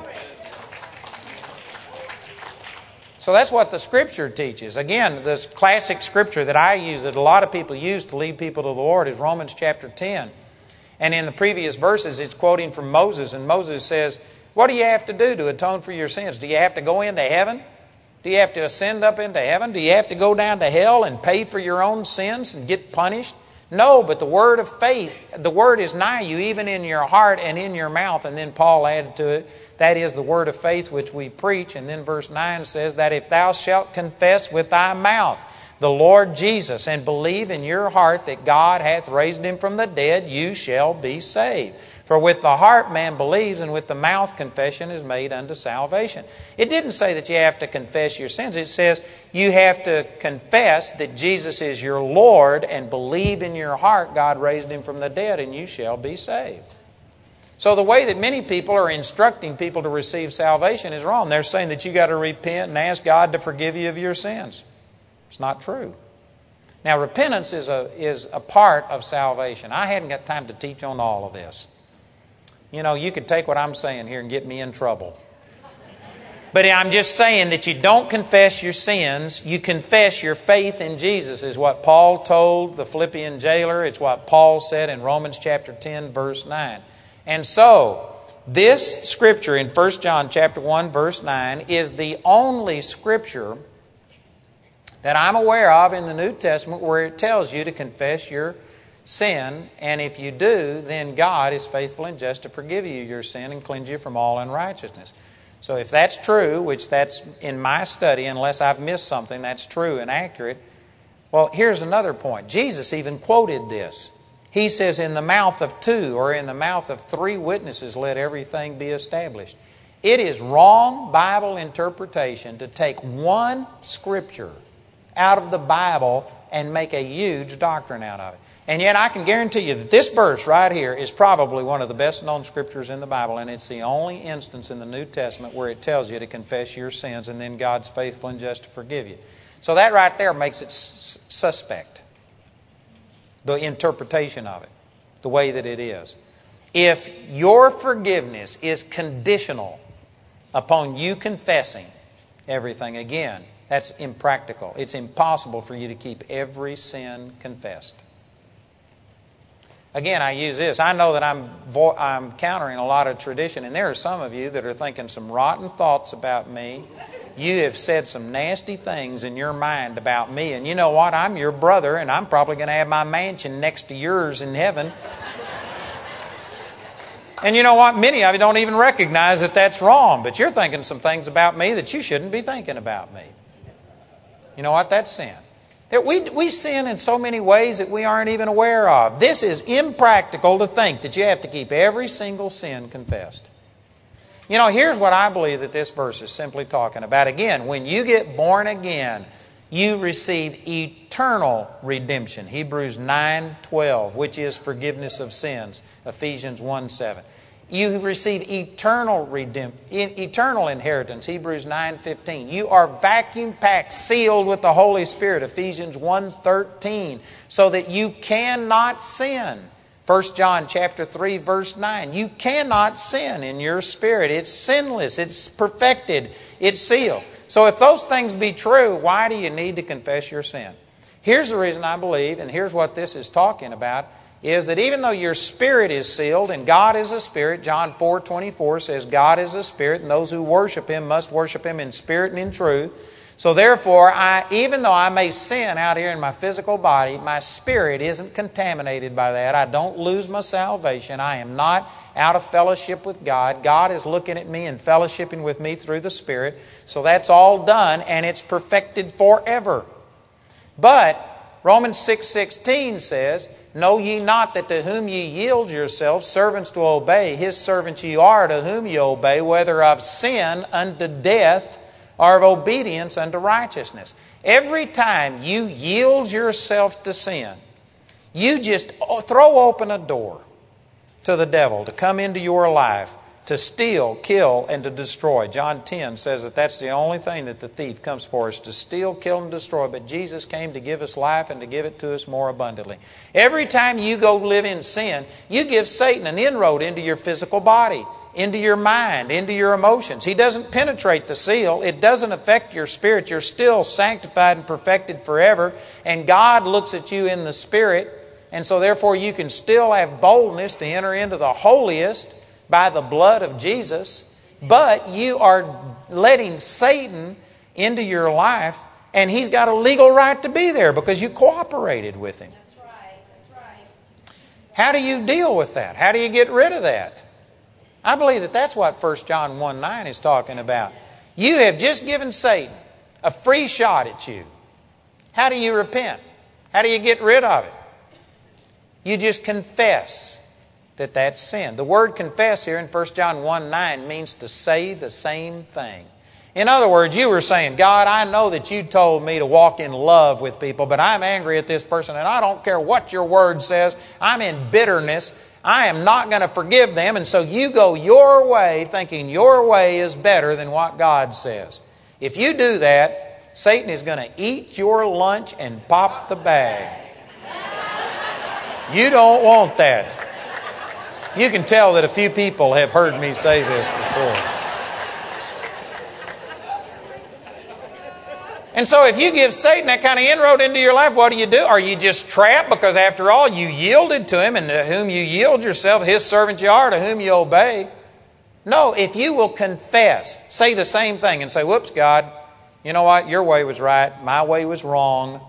So that's what the Scripture teaches. Again, the classic Scripture that I use, that a lot of people use to lead people to the Lord, is Romans chapter 10. And in the previous verses, it's quoting from Moses. And Moses says, what do you have to do to atone for your sins? Do you have to go into heaven? Do you have to ascend up into heaven? Do you have to go down to hell and pay for your own sins and get punished? No, but the word of faith, the word is nigh you, even in your heart and in your mouth. And then Paul added to it, that is the word of faith which we preach. And then verse 9 says that if thou shalt confess with thy mouth the Lord Jesus, and believe in your heart that God hath raised Him from the dead, you shall be saved. For with the heart man believes, and with the mouth confession is made unto salvation. It didn't say that you have to confess your sins. It says you have to confess that Jesus is your Lord and believe in your heart God raised Him from the dead, and you shall be saved. So the way that many people are instructing people to receive salvation is wrong. They're saying that you got to repent and ask God to forgive you of your sins. It's not true. Now, repentance is a part of salvation. I hadn't got time to teach on all of this. You know, you could take what I'm saying here and get me in trouble. But I'm just saying that you don't confess your sins. You confess your faith in Jesus, is what Paul told the Philippian jailer. It's what Paul said in Romans chapter 10, verse 9. And so, this scripture in 1 John chapter 1, verse 9 is the only scripture that I'm aware of in the New Testament where it tells you to confess your sin, and if you do, then God is faithful and just to forgive you your sin and cleanse you from all unrighteousness. So if that's true, which that's in my study, unless I've missed something, that's true and accurate. Well, here's another point. Jesus even quoted this. He says, in the mouth of two or in the mouth of three witnesses let everything be established. It is wrong Bible interpretation to take one scripture out of the Bible and make a huge doctrine out of it. And yet I can guarantee you that this verse right here is probably one of the best known scriptures in the Bible, and it's the only instance in the New Testament where it tells you to confess your sins and then God's faithful and just to forgive you. So that right there makes it suspect, the interpretation of it, the way that it is. If your forgiveness is conditional upon you confessing everything, again, that's impractical. It's impossible for you to keep every sin confessed. Again, I use this. I know that I'm countering a lot of tradition, and there are some of you that are thinking some rotten thoughts about me. You have said some nasty things in your mind about me, and you know what? I'm your brother, and I'm probably going to have my mansion next to yours in heaven. And you know what? Many of you don't even recognize that that's wrong, but you're thinking some things about me that you shouldn't be thinking about me. You know what? That's sin. That we sin in so many ways that we aren't even aware of. This is impractical to think that you have to keep every single sin confessed. You know, here's what I believe that this verse is simply talking about. Again, when you get born again, you receive eternal redemption. Hebrews 9:12, which is forgiveness of sins. Ephesians 1:7. You receive eternal inheritance. Hebrews 9:15. You are vacuum packed, sealed with the Holy Spirit. Ephesians 1:13. So that you cannot sin. 1 John chapter 3, verse 9. You cannot sin in your spirit. It's sinless. It's perfected. It's sealed. So if those things be true, why do you need to confess your sin? Here's the reason I believe, and here's what this is talking about, is that even though your spirit is sealed, and God is a spirit, John 4:24 says God is a spirit, and those who worship Him must worship Him in spirit and in truth. So therefore, even though I may sin out here in my physical body, my spirit isn't contaminated by that. I don't lose my salvation. I am not out of fellowship with God. God is looking at me and fellowshipping with me through the Spirit. So that's all done, and it's perfected forever. But Romans 6:16 says, know ye not that to whom ye yield yourselves servants to obey, His servants ye are to whom ye obey, whether of sin unto death or of obedience unto righteousness. Every time you yield yourself to sin, you just throw open a door to the devil to come into your life, to steal, kill, and to destroy. John 10 says that that's the only thing that the thief comes for, is to steal, kill, and destroy. But Jesus came to give us life and to give it to us more abundantly. Every time you go live in sin, you give Satan an inroad into your physical body, into your mind, into your emotions. He doesn't penetrate the seal. It doesn't affect your spirit. You're still sanctified and perfected forever. And God looks at you in the Spirit. And so therefore you can still have boldness to enter into the holiest by the blood of Jesus. But you are letting Satan into your life, and he's got a legal right to be there because you cooperated with him. That's right. That's right. How do you deal with that? How do you get rid of that? I believe that that's what 1 John 1:9 is talking about. You have just given Satan a free shot at you. How do you repent? How do you get rid of it? You just confess that that's sin. The word confess here in 1 John 1:9 means to say the same thing. In other words, you were saying, God, I know that you told me to walk in love with people, but I'm angry at this person, and I don't care what your word says. I'm in bitterness. I am not going to forgive them. And so you go your way, thinking your way is better than what God says. If you do that, Satan is going to eat your lunch and pop the bag. You don't want that. You can tell that a few people have heard me say this before. And so if you give Satan that kind of inroad into your life, what do? Are you just trapped? Because after all, you yielded to him, and to whom you yield yourself, his servant you are, to whom you obey. No, if you will confess, say the same thing and say, whoops, God, you know what? Your way was right. My way was wrong.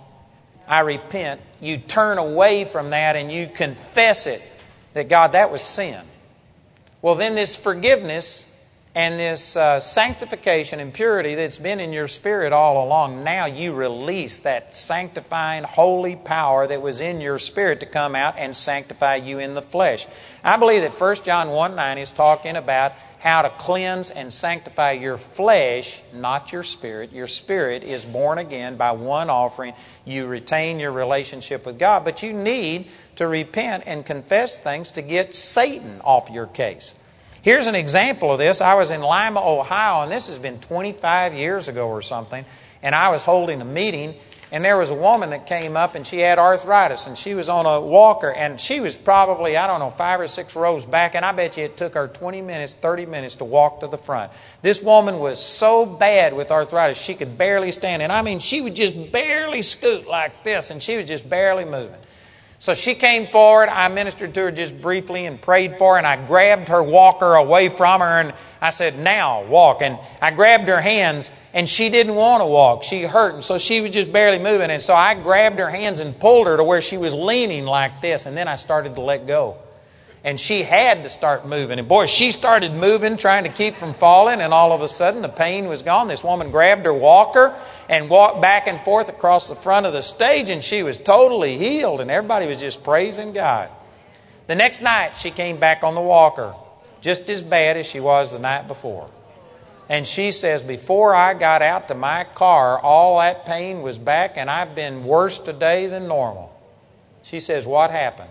I repent. You turn away from that and you confess it, that God, that was sin. Well, then this forgiveness and this sanctification and purity that's been in your spirit all along, now you release that sanctifying, holy power that was in your spirit to come out and sanctify you in the flesh. I believe that 1 John 1:9 is talking about how to cleanse and sanctify your flesh, not your spirit. Your spirit is born again by one offering. You retain your relationship with God, but you need to repent and confess things to get Satan off your case. Here's an example of this. I was in Lima, Ohio, and this has been 25 years ago or something, and I was holding a meeting, and there was a woman that came up, and she had arthritis, and she was on a walker, and she was probably, 5 or 6 rows back, and I bet you it took her 20 minutes, 30 minutes to walk to the front. This woman was so bad with arthritis, she could barely stand, and I mean, she would just barely scoot like this, and she was just barely moving. So she came forward, I ministered to her just briefly and prayed for her, and I grabbed her walker away from her, and I said, now walk. And I grabbed her hands, and she didn't want to walk. She hurt, and so she was just barely moving. And so I grabbed her hands and pulled her to where she was leaning like this, and then I started to let go. And she had to start moving. And boy, she started moving, trying to keep from falling, and all of a sudden the pain was gone. This woman grabbed her walker and walked back and forth across the front of the stage, and she was totally healed, and everybody was just praising God. The next night, she came back on the walker, just as bad as she was the night before. And she says, before I got out to my car, all that pain was back, and I've been worse today than normal. She says, what happened?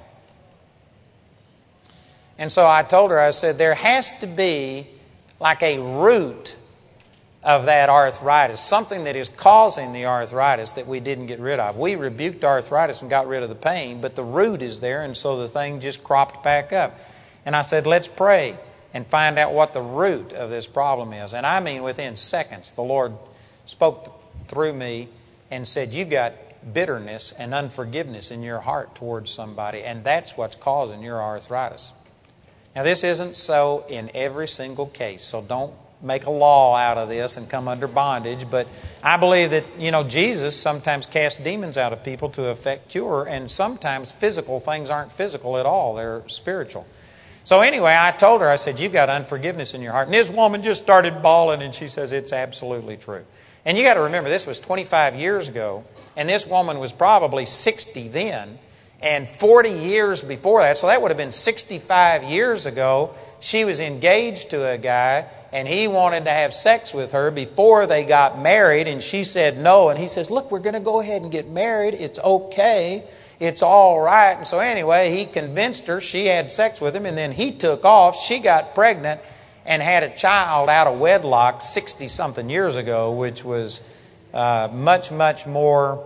And so I told her, I said, there has to be like a root of that arthritis, something that is causing the arthritis that we didn't get rid of. We rebuked arthritis and got rid of the pain, but the root is there, and so the thing just cropped back up. And I said, let's pray and find out what the root of this problem is. And I mean, within seconds, the Lord spoke through me and said, you've got bitterness and unforgiveness in your heart towards somebody, and that's what's causing your arthritis. Now, this isn't so in every single case, so don't make a law out of this and come under bondage. But I believe that, Jesus sometimes cast demons out of people to effect cure, and sometimes physical things aren't physical at all. They're spiritual. So anyway, I told her, I said, you've got unforgiveness in your heart. And this woman just started bawling, and she says, it's absolutely true. And you got to remember, this was 25 years ago, and this woman was probably 60 then. And 40 years before that, so that would have been 65 years ago, she was engaged to a guy, and he wanted to have sex with her before they got married, and she said no. And he says, look, we're going to go ahead and get married. It's okay. It's all right. And so anyway, he convinced her. She had sex with him, and then he took off. She got pregnant and had a child out of wedlock 60-something years ago, which was much, much more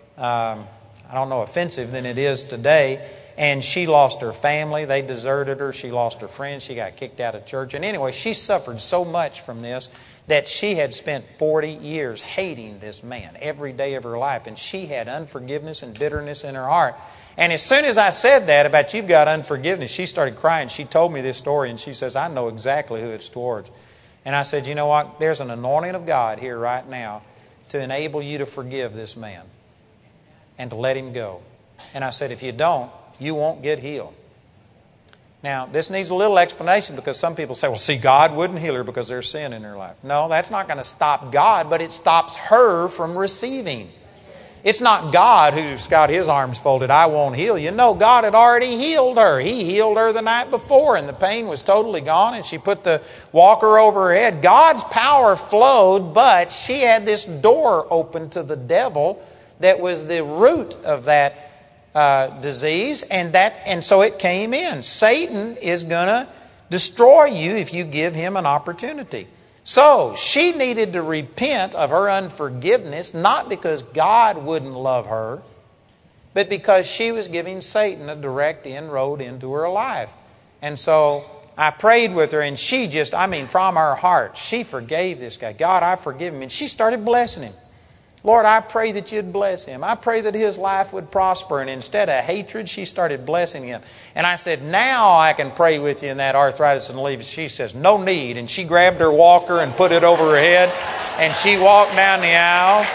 offensive than it is today. And she lost her family. They deserted her. She lost her friends. She got kicked out of church. And anyway, she suffered so much from this that she had spent 40 years hating this man every day of her life. And she had unforgiveness and bitterness in her heart. And as soon as I said that about you've got unforgiveness, she started crying. She told me this story, and she says, I know exactly who it's towards. And I said, you know what? There's an anointing of God here right now to enable you to forgive this man and to let him go. And I said, if you don't, you won't get healed. Now, this needs a little explanation, because some people say, well, see, God wouldn't heal her because there's sin in her life. No, that's not going to stop God, but it stops her from receiving. It's not God who's got His arms folded, I won't heal you. No, God had already healed her. He healed her the night before, and the pain was totally gone, and she put the walker over her head. God's power flowed, but she had this door open to the devil that was the root of that disease, and so it came in. Satan is going to destroy you if you give him an opportunity. So she needed to repent of her unforgiveness, not because God wouldn't love her, but because she was giving Satan a direct inroad into her life. And so I prayed with her, and she just, from her heart, she forgave this guy. God, I forgive him. And she started blessing him. Lord, I pray that You'd bless him. I pray that his life would prosper. And instead of hatred, she started blessing him. And I said, now I can pray with you in that arthritis and leave. She says, no need. And she grabbed her walker and put it over her head. And she walked down the aisle.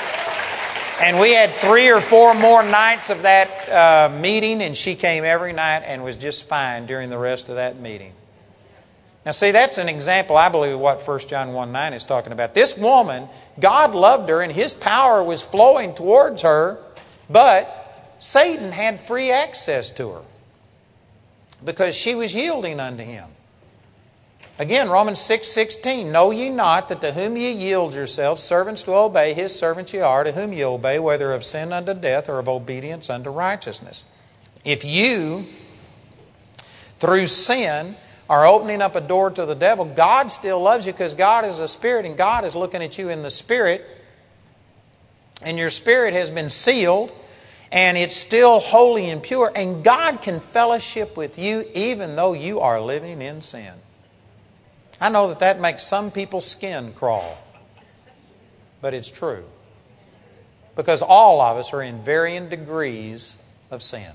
And we had 3 or 4 more nights of that meeting. And she came every night and was just fine during the rest of that meeting. Now see, that's an example, I believe, of what 1 John 1:9 is talking about. This woman, God loved her and His power was flowing towards her, but Satan had free access to her because she was yielding unto him. Again, Romans 6:16, know ye not that to whom ye yield yourselves, servants to obey, His servants ye are, to whom ye obey, whether of sin unto death or of obedience unto righteousness. If you, through sin, are opening up a door to the devil, God still loves you because God is a spirit and God is looking at you in the spirit, and your spirit has been sealed and it's still holy and pure, and God can fellowship with you even though you are living in sin. I know that makes some people's skin crawl, but it's true because all of us are in varying degrees of sin.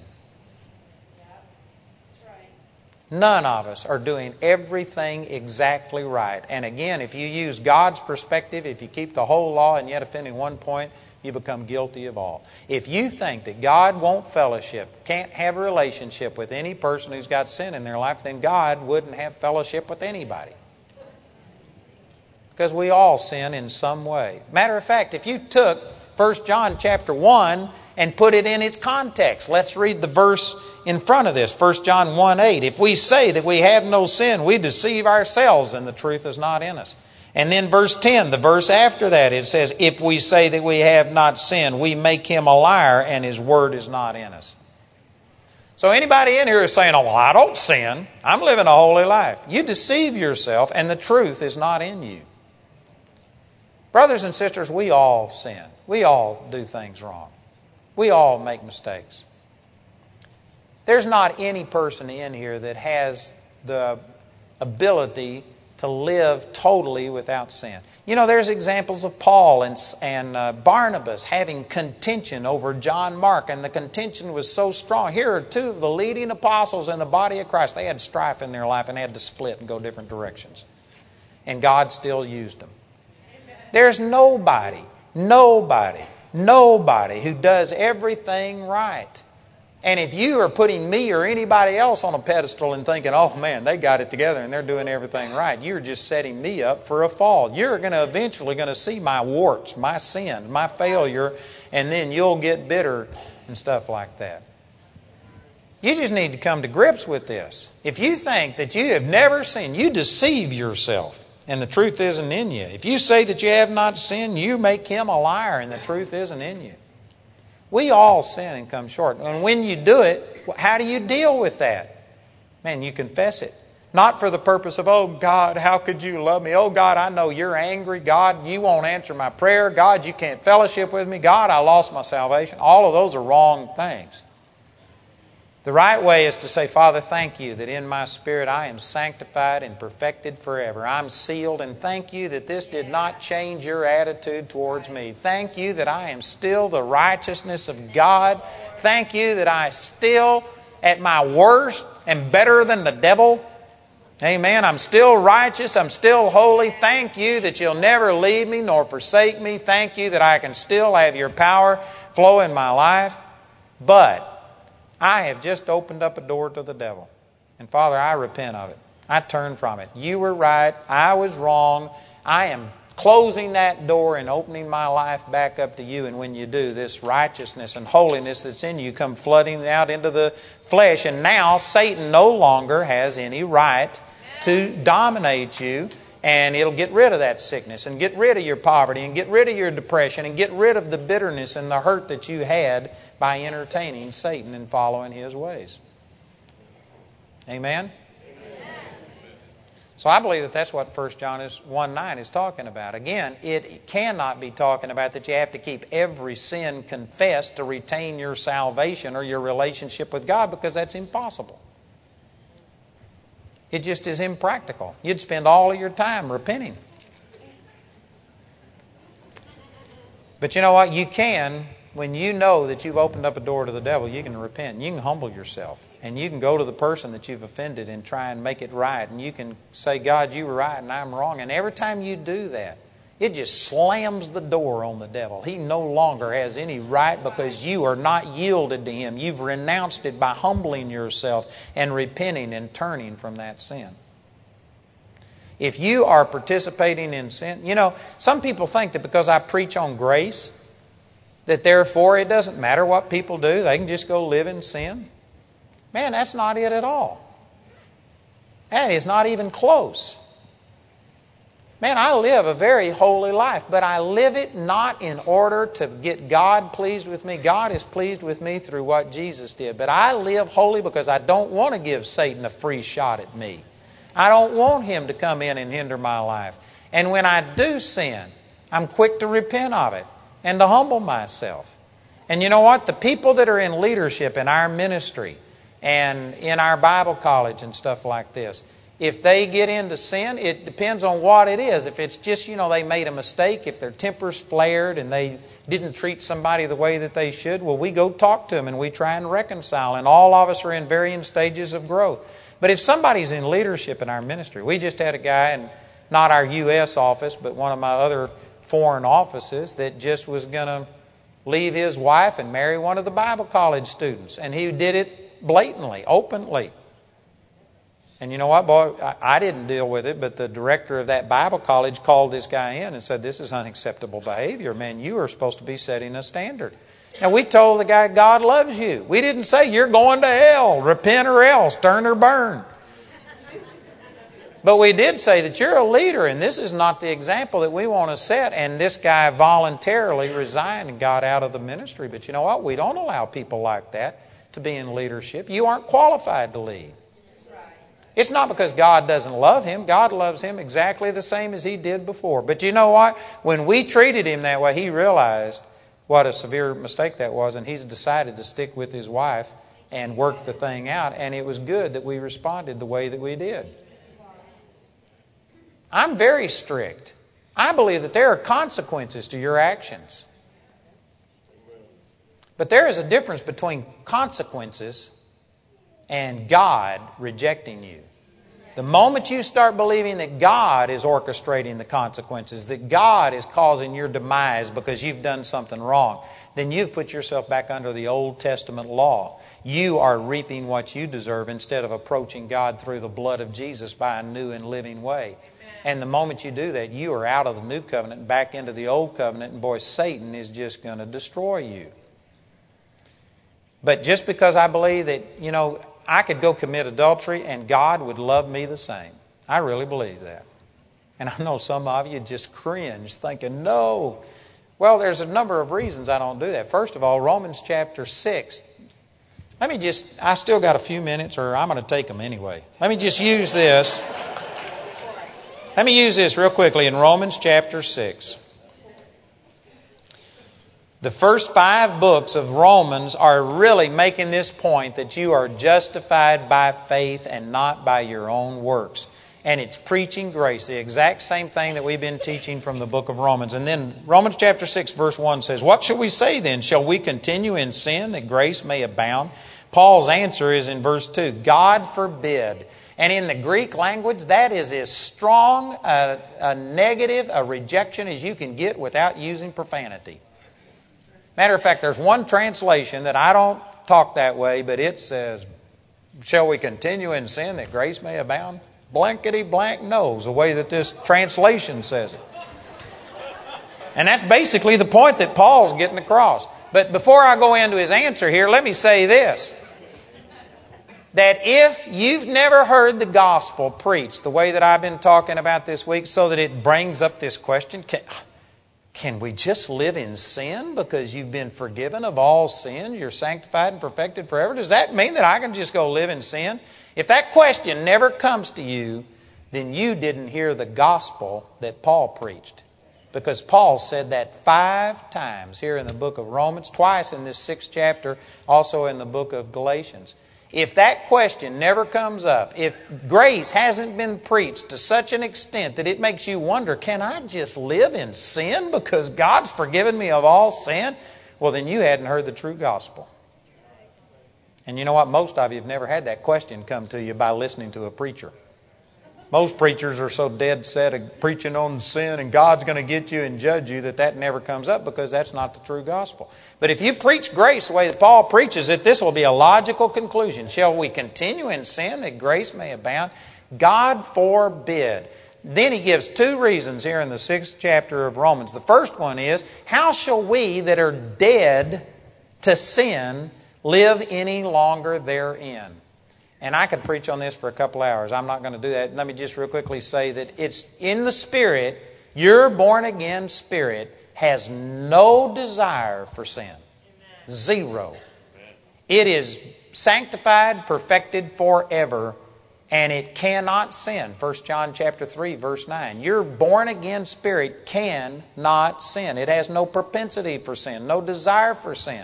None of us are doing everything exactly right. And again, if you use God's perspective, if you keep the whole law and yet offending one point, you become guilty of all. If you think that God won't fellowship, can't have a relationship with any person who's got sin in their life, then God wouldn't have fellowship with anybody. Because we all sin in some way. Matter of fact, if you took 1 John chapter 1 and put it in its context. Let's read the verse in front of this. 1 John 1:8. If we say that we have no sin, we deceive ourselves and the truth is not in us. And then verse 10, the verse after that, it says, if we say that we have not sinned, we make Him a liar and His word is not in us. So anybody in here is saying, oh, well, I don't sin. I'm living a holy life. You deceive yourself and the truth is not in you. Brothers and sisters, we all sin. We all do things wrong. We all make mistakes. There's not any person in here that has the ability to live totally without sin. You know, there's examples of Paul and Barnabas having contention over John Mark, and the contention was so strong. Here are 2 of the leading apostles in the body of Christ. They had strife in their life and had to split and go different directions. And God still used them. There's nobody who does everything right. And if you are putting me or anybody else on a pedestal and thinking, oh man, they got it together and they're doing everything right, you're just setting me up for a fall. You're eventually going to see my warts, my sin, my failure, and then you'll get bitter and stuff like that. You just need to come to grips with this. If you think that you have never sinned, you deceive yourself. And the truth isn't in you. If you say that you have not sinned, you make Him a liar and the truth isn't in you. We all sin and come short. And when you do it, how do you deal with that? Man, you confess it. Not for the purpose of, oh God, how could you love me? Oh God, I know you're angry. God, you won't answer my prayer. God, you can't fellowship with me. God, I lost my salvation. All of those are wrong things. The right way is to say, Father, thank you that in my spirit I am sanctified and perfected forever. I'm sealed, and thank you that this did not change your attitude towards me. Thank you that I am still the righteousness of God. Thank you that I still, at my worst, am better than the devil. Amen. I'm still righteous. I'm still holy. Thank you that you'll never leave me nor forsake me. Thank you that I can still have your power flow in my life. But I have just opened up a door to the devil. And Father, I repent of it. I turn from it. You were right. I was wrong. I am closing that door and opening my life back up to you. And when you do, this righteousness and holiness that's in you come flooding out into the flesh. And now Satan no longer has any right to dominate you. And it'll get rid of that sickness and get rid of your poverty and get rid of your depression and get rid of the bitterness and the hurt that you had by entertaining Satan and following his ways. Amen? So I believe that that's what 1 John 1:9 is talking about. Again, it cannot be talking about that you have to keep every sin confessed to retain your salvation or your relationship with God, because that's impossible. It just is impractical. You'd spend all of your time repenting. But you know what? You can, when you know that you've opened up a door to the devil, you can repent. You can humble yourself. And you can go to the person that you've offended and try and make it right. And you can say, God, you were right and I'm wrong. And every time you do that, it just slams the door on the devil. He no longer has any right, because you are not yielded to him. You've renounced it by humbling yourself and repenting and turning from that sin. If you are participating in sin, you know, some people think that because I preach on grace, that therefore it doesn't matter what people do, they can just go live in sin. Man, that's not it at all. That is not even close. Man, I live a very holy life, but I live it not in order to get God pleased with me. God is pleased with me through what Jesus did. But I live holy because I don't want to give Satan a free shot at me. I don't want him to come in and hinder my life. And when I do sin, I'm quick to repent of it and to humble myself. And you know what? The people that are in leadership in our ministry and in our Bible college and stuff like this, if they get into sin, it depends on what it is. If it's just, they made a mistake, if their temper's flared and they didn't treat somebody the way that they should, well, we go talk to them and we try and reconcile. And all of us are in varying stages of growth. But if somebody's in leadership in our ministry, we just had a guy in not our U.S. office, but one of my other foreign offices that just was going to leave his wife and marry one of the Bible college students. And he did it blatantly, openly. And you know what, boy, I didn't deal with it, but the director of that Bible college called this guy in and said, this is unacceptable behavior. Man, you are supposed to be setting a standard. Now, we told the guy, God loves you. We didn't say, you're going to hell. Repent or else. Turn or burn. But we did say that you're a leader, and this is not the example that we want to set. And this guy voluntarily resigned and got out of the ministry. But you know what? We don't allow people like that to be in leadership. You aren't qualified to lead. It's not because God doesn't love him. God loves him exactly the same as he did before. But you know what? When we treated him that way, he realized what a severe mistake that was, and he's decided to stick with his wife and work the thing out. And it was good that we responded the way that we did. I'm very strict. I believe that there are consequences to your actions. But there is a difference between consequences and God rejecting you. The moment you start believing that God is orchestrating the consequences, that God is causing your demise because you've done something wrong, then you've put yourself back under the Old Testament law. You are reaping what you deserve instead of approaching God through the blood of Jesus by a new and living way. And the moment you do that, you are out of the new covenant and back into the old covenant, and boy, Satan is just going to destroy you. But just because I believe that, I could go commit adultery and God would love me the same. I really believe that. And I know some of you just cringe thinking, no. Well, there's a number of reasons I don't do that. First of all, Romans chapter 6. I still got a few minutes, or I'm going to take them anyway. Let me just use this. Let me use this real quickly in Romans chapter 6. The first 5 books of Romans are really making this point that you are justified by faith and not by your own works. And it's preaching grace, the exact same thing that we've been teaching from the book of Romans. And then Romans chapter 6 verse 1 says, what shall we say then? Shall we continue in sin that grace may abound? Paul's answer is in verse 2, God forbid. And in the Greek language, that is as strong a negative, a rejection as you can get without using profanity. Matter of fact, there's one translation that I don't talk that way, but it says, shall we continue in sin that grace may abound? Blankety blank knows the way that this translation says it. And that's basically the point that Paul's getting across. But before I go into his answer here, let me say this. That if you've never heard the gospel preached the way that I've been talking about this week, so that it brings up this question, can we just live in sin because you've been forgiven of all sin? You're sanctified and perfected forever. Does that mean that I can just go live in sin? If that question never comes to you, then you didn't hear the gospel that Paul preached. Because Paul said that 5 times here in the book of Romans, twice in this 6th chapter, also in the book of Galatians. If that question never comes up, if grace hasn't been preached to such an extent that it makes you wonder, can I just live in sin because God's forgiven me of all sin? Well, then you hadn't heard the true gospel. And you know what? Most of you have never had that question come to you by listening to a preacher. Most preachers are so dead set of preaching on sin and God's going to get you and judge you that never comes up because that's not the true gospel. But if you preach grace the way that Paul preaches it, this will be a logical conclusion. Shall we continue in sin that grace may abound? God forbid. Then he gives 2 reasons here in the 6th chapter of Romans. The first one is, how shall we that are dead to sin live any longer therein? And I could preach on this for a couple hours. I'm not going to do that. Let me just real quickly say that it's in the Spirit. Your born-again spirit has no desire for sin. Zero. It is sanctified, perfected forever, and it cannot sin. 1 John chapter 3, verse 9. Your born-again spirit cannot sin. It has no propensity for sin, no desire for sin.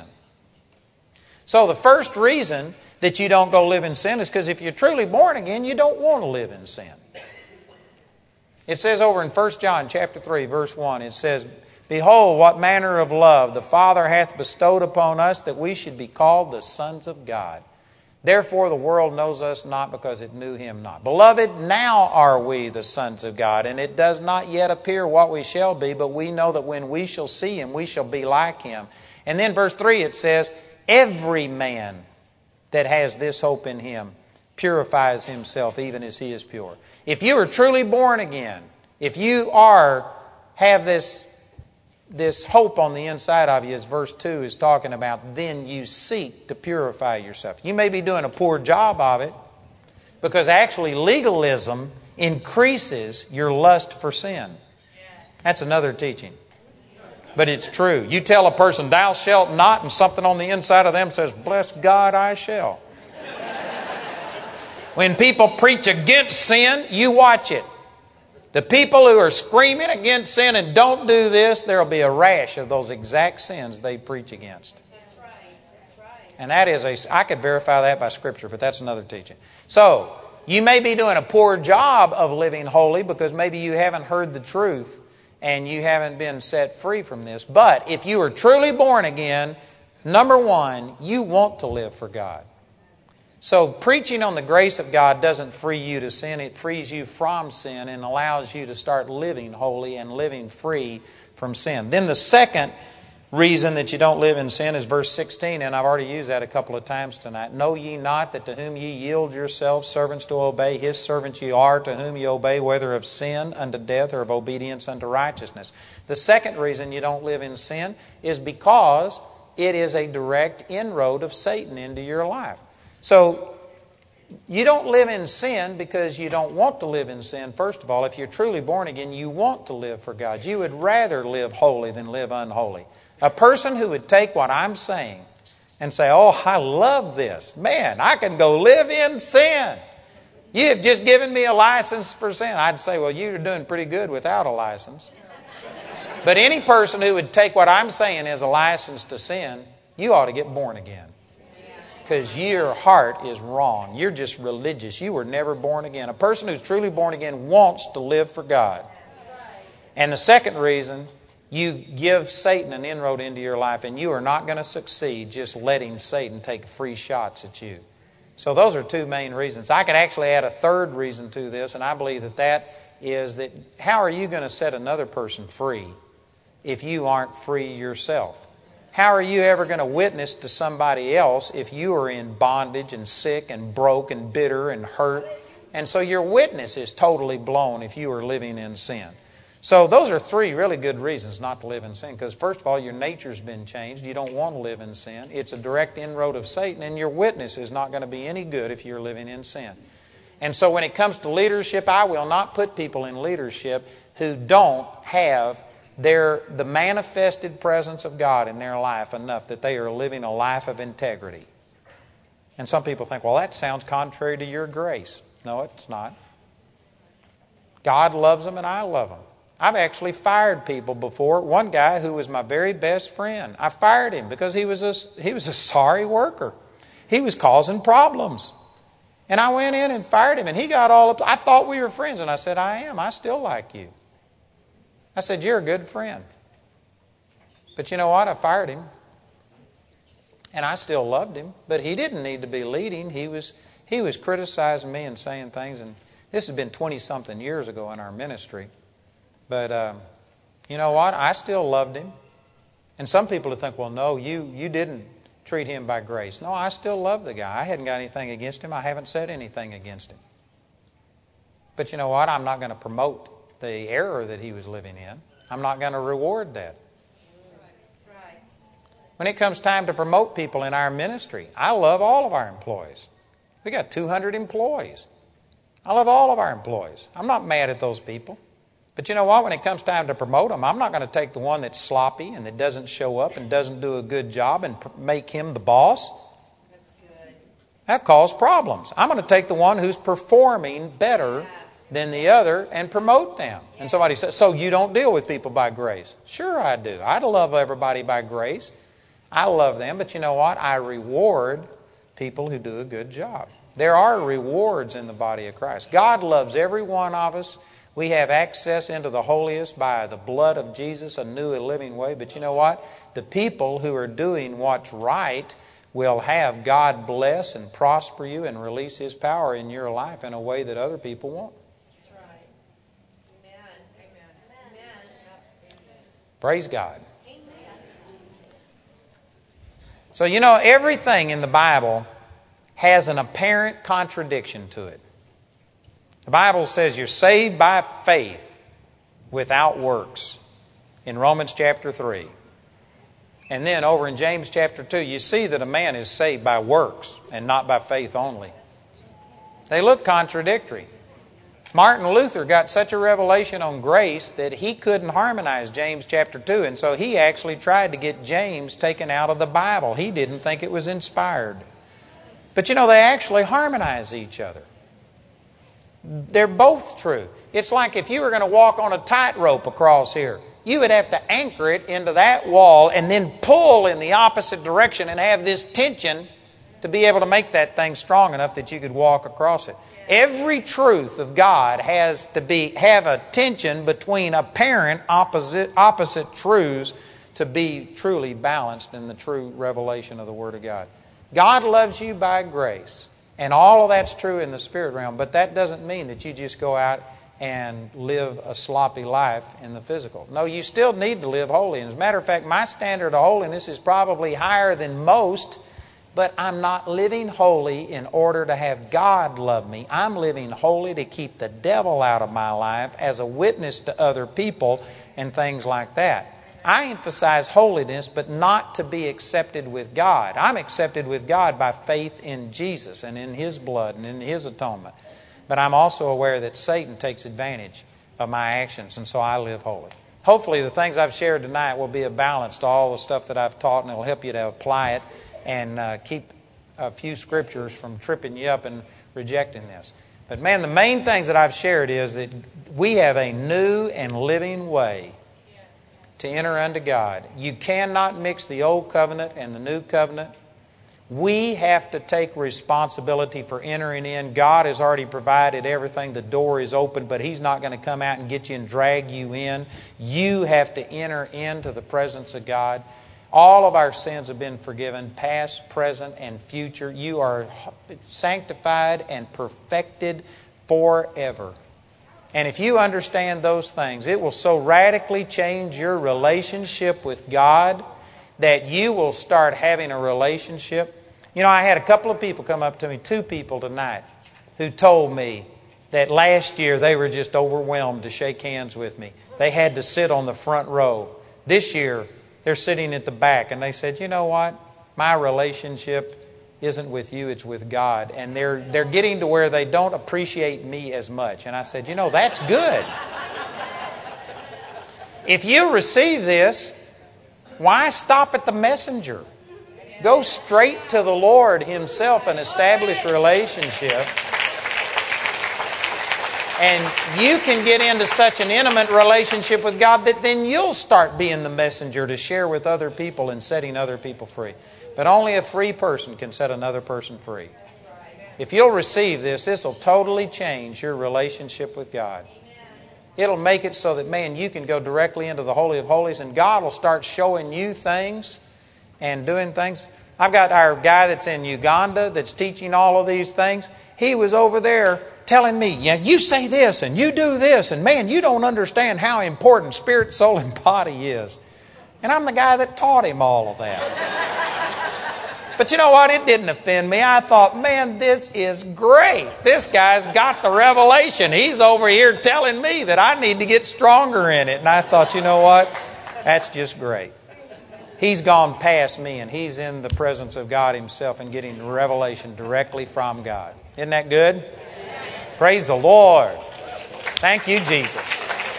So the first reason that you don't go live in sin is because if you're truly born again, you don't want to live in sin. It says over in 1 John chapter 3, verse 1, it says, Behold, what manner of love the Father hath bestowed upon us, that we should be called the sons of God. Therefore the world knows us not, because it knew Him not. Beloved, now are we the sons of God, and it does not yet appear what we shall be, but we know that when we shall see Him, we shall be like Him. And then verse 3 it says, Every man that has this hope in Him purifies himself even as He is pure. If you are truly born again, if you have this hope on the inside of you, as verse 2 is talking about, then you seek to purify yourself. You may be doing a poor job of it, because actually legalism increases your lust for sin. That's another teaching. But it's true. You tell a person, thou shalt not, and something on the inside of them says, bless God, I shall. When people preach against sin, you watch it. The people who are screaming against sin and don't do this, there will be a rash of those exact sins they preach against. That's right. That's right. And that is I could verify that by Scripture, but that's another teaching. So, you may be doing a poor job of living holy because maybe you haven't heard the truth and you haven't been set free from this. But if you are truly born again, number one, you want to live for God. So preaching on the grace of God doesn't free you to sin. It frees you from sin and allows you to start living holy and living free from sin. Then the second reason that you don't live in sin is verse 16, and I've already used that a couple of times tonight. Know ye not that to whom ye yield yourselves servants to obey, His servants ye are, to whom ye obey, whether of sin unto death or of obedience unto righteousness. The second reason you don't live in sin is because it is a direct inroad of Satan into your life. So, you don't live in sin because you don't want to live in sin. First of all, if you're truly born again, you want to live for God. You would rather live holy than live unholy. A person who would take what I'm saying and say, oh, I love this. Man, I can go live in sin. You have just given me a license for sin. I'd say, well, you're doing pretty good without a license. But any person who would take what I'm saying as a license to sin, you ought to get born again. Because your heart is wrong. You're just religious. You were never born again. A person who's truly born again wants to live for God. And the second reason, you give Satan an inroad into your life, and you are not going to succeed just letting Satan take free shots at you. So those are two main reasons. I could actually add a third reason to this, and I believe that is that how are you going to set another person free if you aren't free yourself? How are you ever going to witness to somebody else if you are in bondage and sick and broke and bitter and hurt? And so your witness is totally blown if you are living in sin. So those are three really good reasons not to live in sin. Because first of all, your nature's been changed. You don't want to live in sin. It's a direct inroad of Satan, and your witness is not going to be any good if you're living in sin. And so when it comes to leadership, I will not put people in leadership who don't have the manifested presence of God in their life enough that they are living a life of integrity. And some people think, well, that sounds contrary to your grace. No, it's not. God loves them and I love them. I've actually fired people before. One guy who was my very best friend, I fired him because he was a sorry worker. He was causing problems. And I went in and fired him, and he got all up. I thought we were friends, and I said, I am. I still like you. I said, you're a good friend. But you know what? I fired him. And I still loved him. But he didn't need to be leading. He was criticizing me and saying things. And this has been 20-something years ago in our ministry. But you know what? I still loved him. And some people would think, well, no, you didn't treat him by grace. No, I still love the guy. I hadn't got anything against him. I haven't said anything against him. But you know what? I'm not going to promote the error that he was living in. I'm not going to reward that. When it comes time to promote people in our ministry, I love all of our employees. We got 200 employees. I love all of our employees. I'm not mad at those people. But you know what? When it comes time to promote them, I'm not going to take the one that's sloppy and that doesn't show up and doesn't do a good job and make him the boss. That's good. That causes problems. I'm going to take the one who's performing better than the other and promote them. And somebody says, so you don't deal with people by grace? Sure I do. I love everybody by grace. I love them. But you know what? I reward people who do a good job. There are rewards in the body of Christ. God loves every one of us. We have access into the holiest by the blood of Jesus, a new and living way. But you know what? The people who are doing what's right will have God bless and prosper you and release His power in your life in a way that other people won't. That's right. Amen. Amen. Amen. Praise God. Amen. So you know, everything in the Bible has an apparent contradiction to it. The Bible says you're saved by faith without works in Romans chapter 3. And then over in James chapter 2, you see that a man is saved by works and not by faith only. They look contradictory. Martin Luther got such a revelation on grace that he couldn't harmonize James chapter 2. And so he actually tried to get James taken out of the Bible. He didn't think it was inspired. But you know, they actually harmonize each other. They're both true. It's like if you were going to walk on a tightrope across here, you would have to anchor it into that wall and then pull in the opposite direction and have this tension to be able to make that thing strong enough that you could walk across it. Every truth of God has to have a tension between apparent opposite truths to be truly balanced in the true revelation of the Word of God. God loves you by grace. And all of that's true in the spirit realm, but that doesn't mean that you just go out and live a sloppy life in the physical. No, you still need to live holy. And as a matter of fact, my standard of holiness is probably higher than most, but I'm not living holy in order to have God love me. I'm living holy to keep the devil out of my life as a witness to other people and things like that. I emphasize holiness, but not to be accepted with God. I'm accepted with God by faith in Jesus and in His blood and in His atonement. But I'm also aware that Satan takes advantage of my actions, and so I live holy. Hopefully the things I've shared tonight will be a balance to all the stuff that I've taught, and it will help you to apply it and keep a few scriptures from tripping you up and rejecting this. But man, the main things that I've shared is that we have a new and living way to enter unto God. You cannot mix the old covenant and the new covenant. We have to take responsibility for entering in. God has already provided everything. The door is open, but He's not going to come out and get you and drag you in. You have to enter into the presence of God. All of our sins have been forgiven, past, present, and future. You are sanctified and perfected forever. And if you understand those things, it will so radically change your relationship with God that you will start having a relationship. You know, I had a couple of people come up to me, 2 people tonight, who told me that last year they were just overwhelmed to shake hands with me. They had to sit on the front row. This year, they're sitting at the back, and they said, you know what? My relationship isn't with you, it's with God. And they're getting to where they don't appreciate me as much. And I said, you know, that's good. If you receive this, why stop at the messenger? Go straight to the Lord Himself and establish a relationship. And you can get into such an intimate relationship with God that then you'll start being the messenger to share with other people and setting other people free. But only a free person can set another person free. If you'll receive this, this will totally change your relationship with God. It'll make it so that, man, you can go directly into the Holy of Holies and God will start showing you things and doing things. I've got our guy that's in Uganda that's teaching all of these things. He was over there telling me, yeah, you say this and you do this, and man, you don't understand how important spirit, soul, and body is. And I'm the guy that taught him all of that. But you know what? It didn't offend me. I thought, man, this is great. This guy's got the revelation. He's over here telling me that I need to get stronger in it. And I thought, you know what? That's just great. He's gone past me and he's in the presence of God Himself and getting the revelation directly from God. Isn't that good? Praise the Lord. Thank you, Jesus.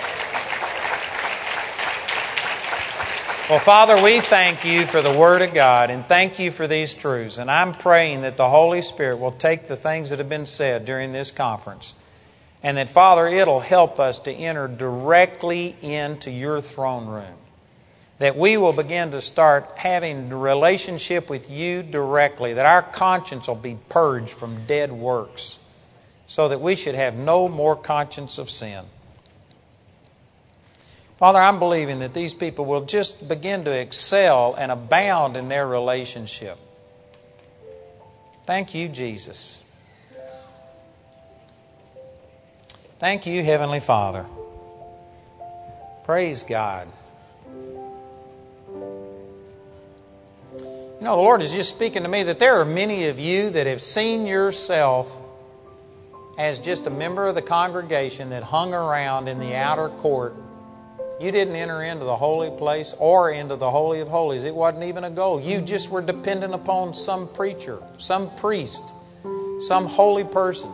Well, Father, we thank You for the Word of God and thank You for these truths. And I'm praying that the Holy Spirit will take the things that have been said during this conference and that, Father, it'll help us to enter directly into Your throne room. That we will begin to start having a relationship with You directly, that our conscience will be purged from dead works, so that we should have no more conscience of sin. Father, I'm believing that these people will just begin to excel and abound in their relationship. Thank You, Jesus. Thank You, Heavenly Father. Praise God. You know, the Lord is just speaking to me that there are many of you that have seen yourself as just a member of the congregation that hung around in the outer court. You didn't enter into the holy place or into the Holy of Holies. It wasn't even a goal. You just were dependent upon some preacher, some priest, some holy person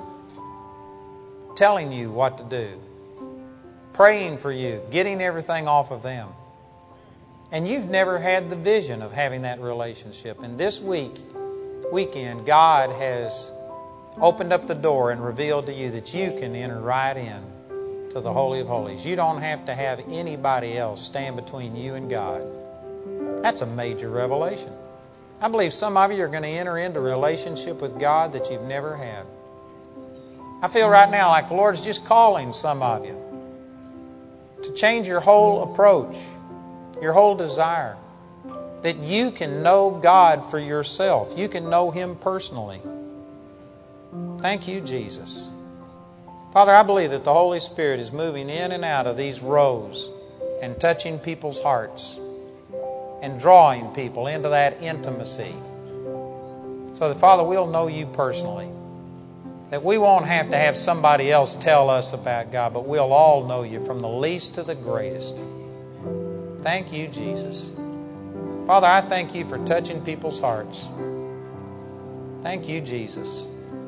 telling you what to do, praying for you, getting everything off of them. And you've never had the vision of having that relationship. And this weekend, God has opened up the door and revealed to you that you can enter right in to the Holy of Holies. You don't have to have anybody else stand between you and God. That's a major revelation. I believe some of you are going to enter into a relationship with God that you've never had. I feel right now like the Lord is just calling some of you to change your whole approach, your whole desire, that you can know God for yourself. You can know Him personally. Thank You, Jesus. Father, I believe that the Holy Spirit is moving in and out of these rows and touching people's hearts and drawing people into that intimacy so that, Father, we'll know You personally. That we won't have to have somebody else tell us about God, but we'll all know You from the least to the greatest. Thank You, Jesus. Father, I thank You for touching people's hearts. Thank You, Jesus.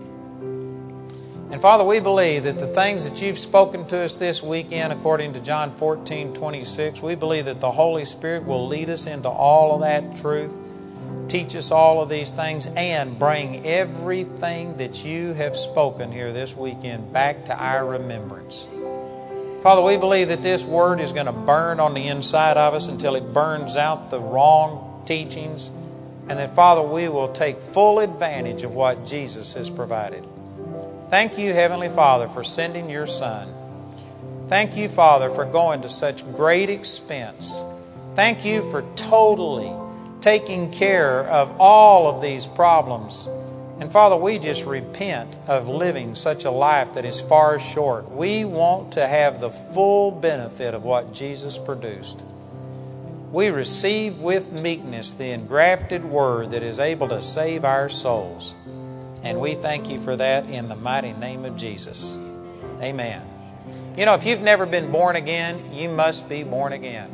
And Father, we believe that the things that You've spoken to us this weekend, according to John 14:26, we believe that the Holy Spirit will lead us into all of that truth, teach us all of these things, and bring everything that You have spoken here this weekend back to our remembrance. Father, we believe that this Word is going to burn on the inside of us until it burns out the wrong teachings, and that, Father, we will take full advantage of what Jesus has provided. Thank You, Heavenly Father, for sending Your Son. Thank You, Father, for going to such great expense. Thank You for totally taking care of all of these problems. And Father, we just repent of living such a life that is far short. We want to have the full benefit of what Jesus produced. We receive with meekness the engrafted Word that is able to save our souls. And we thank You for that in the mighty name of Jesus. Amen. You know, if you've never been born again, you must be born again.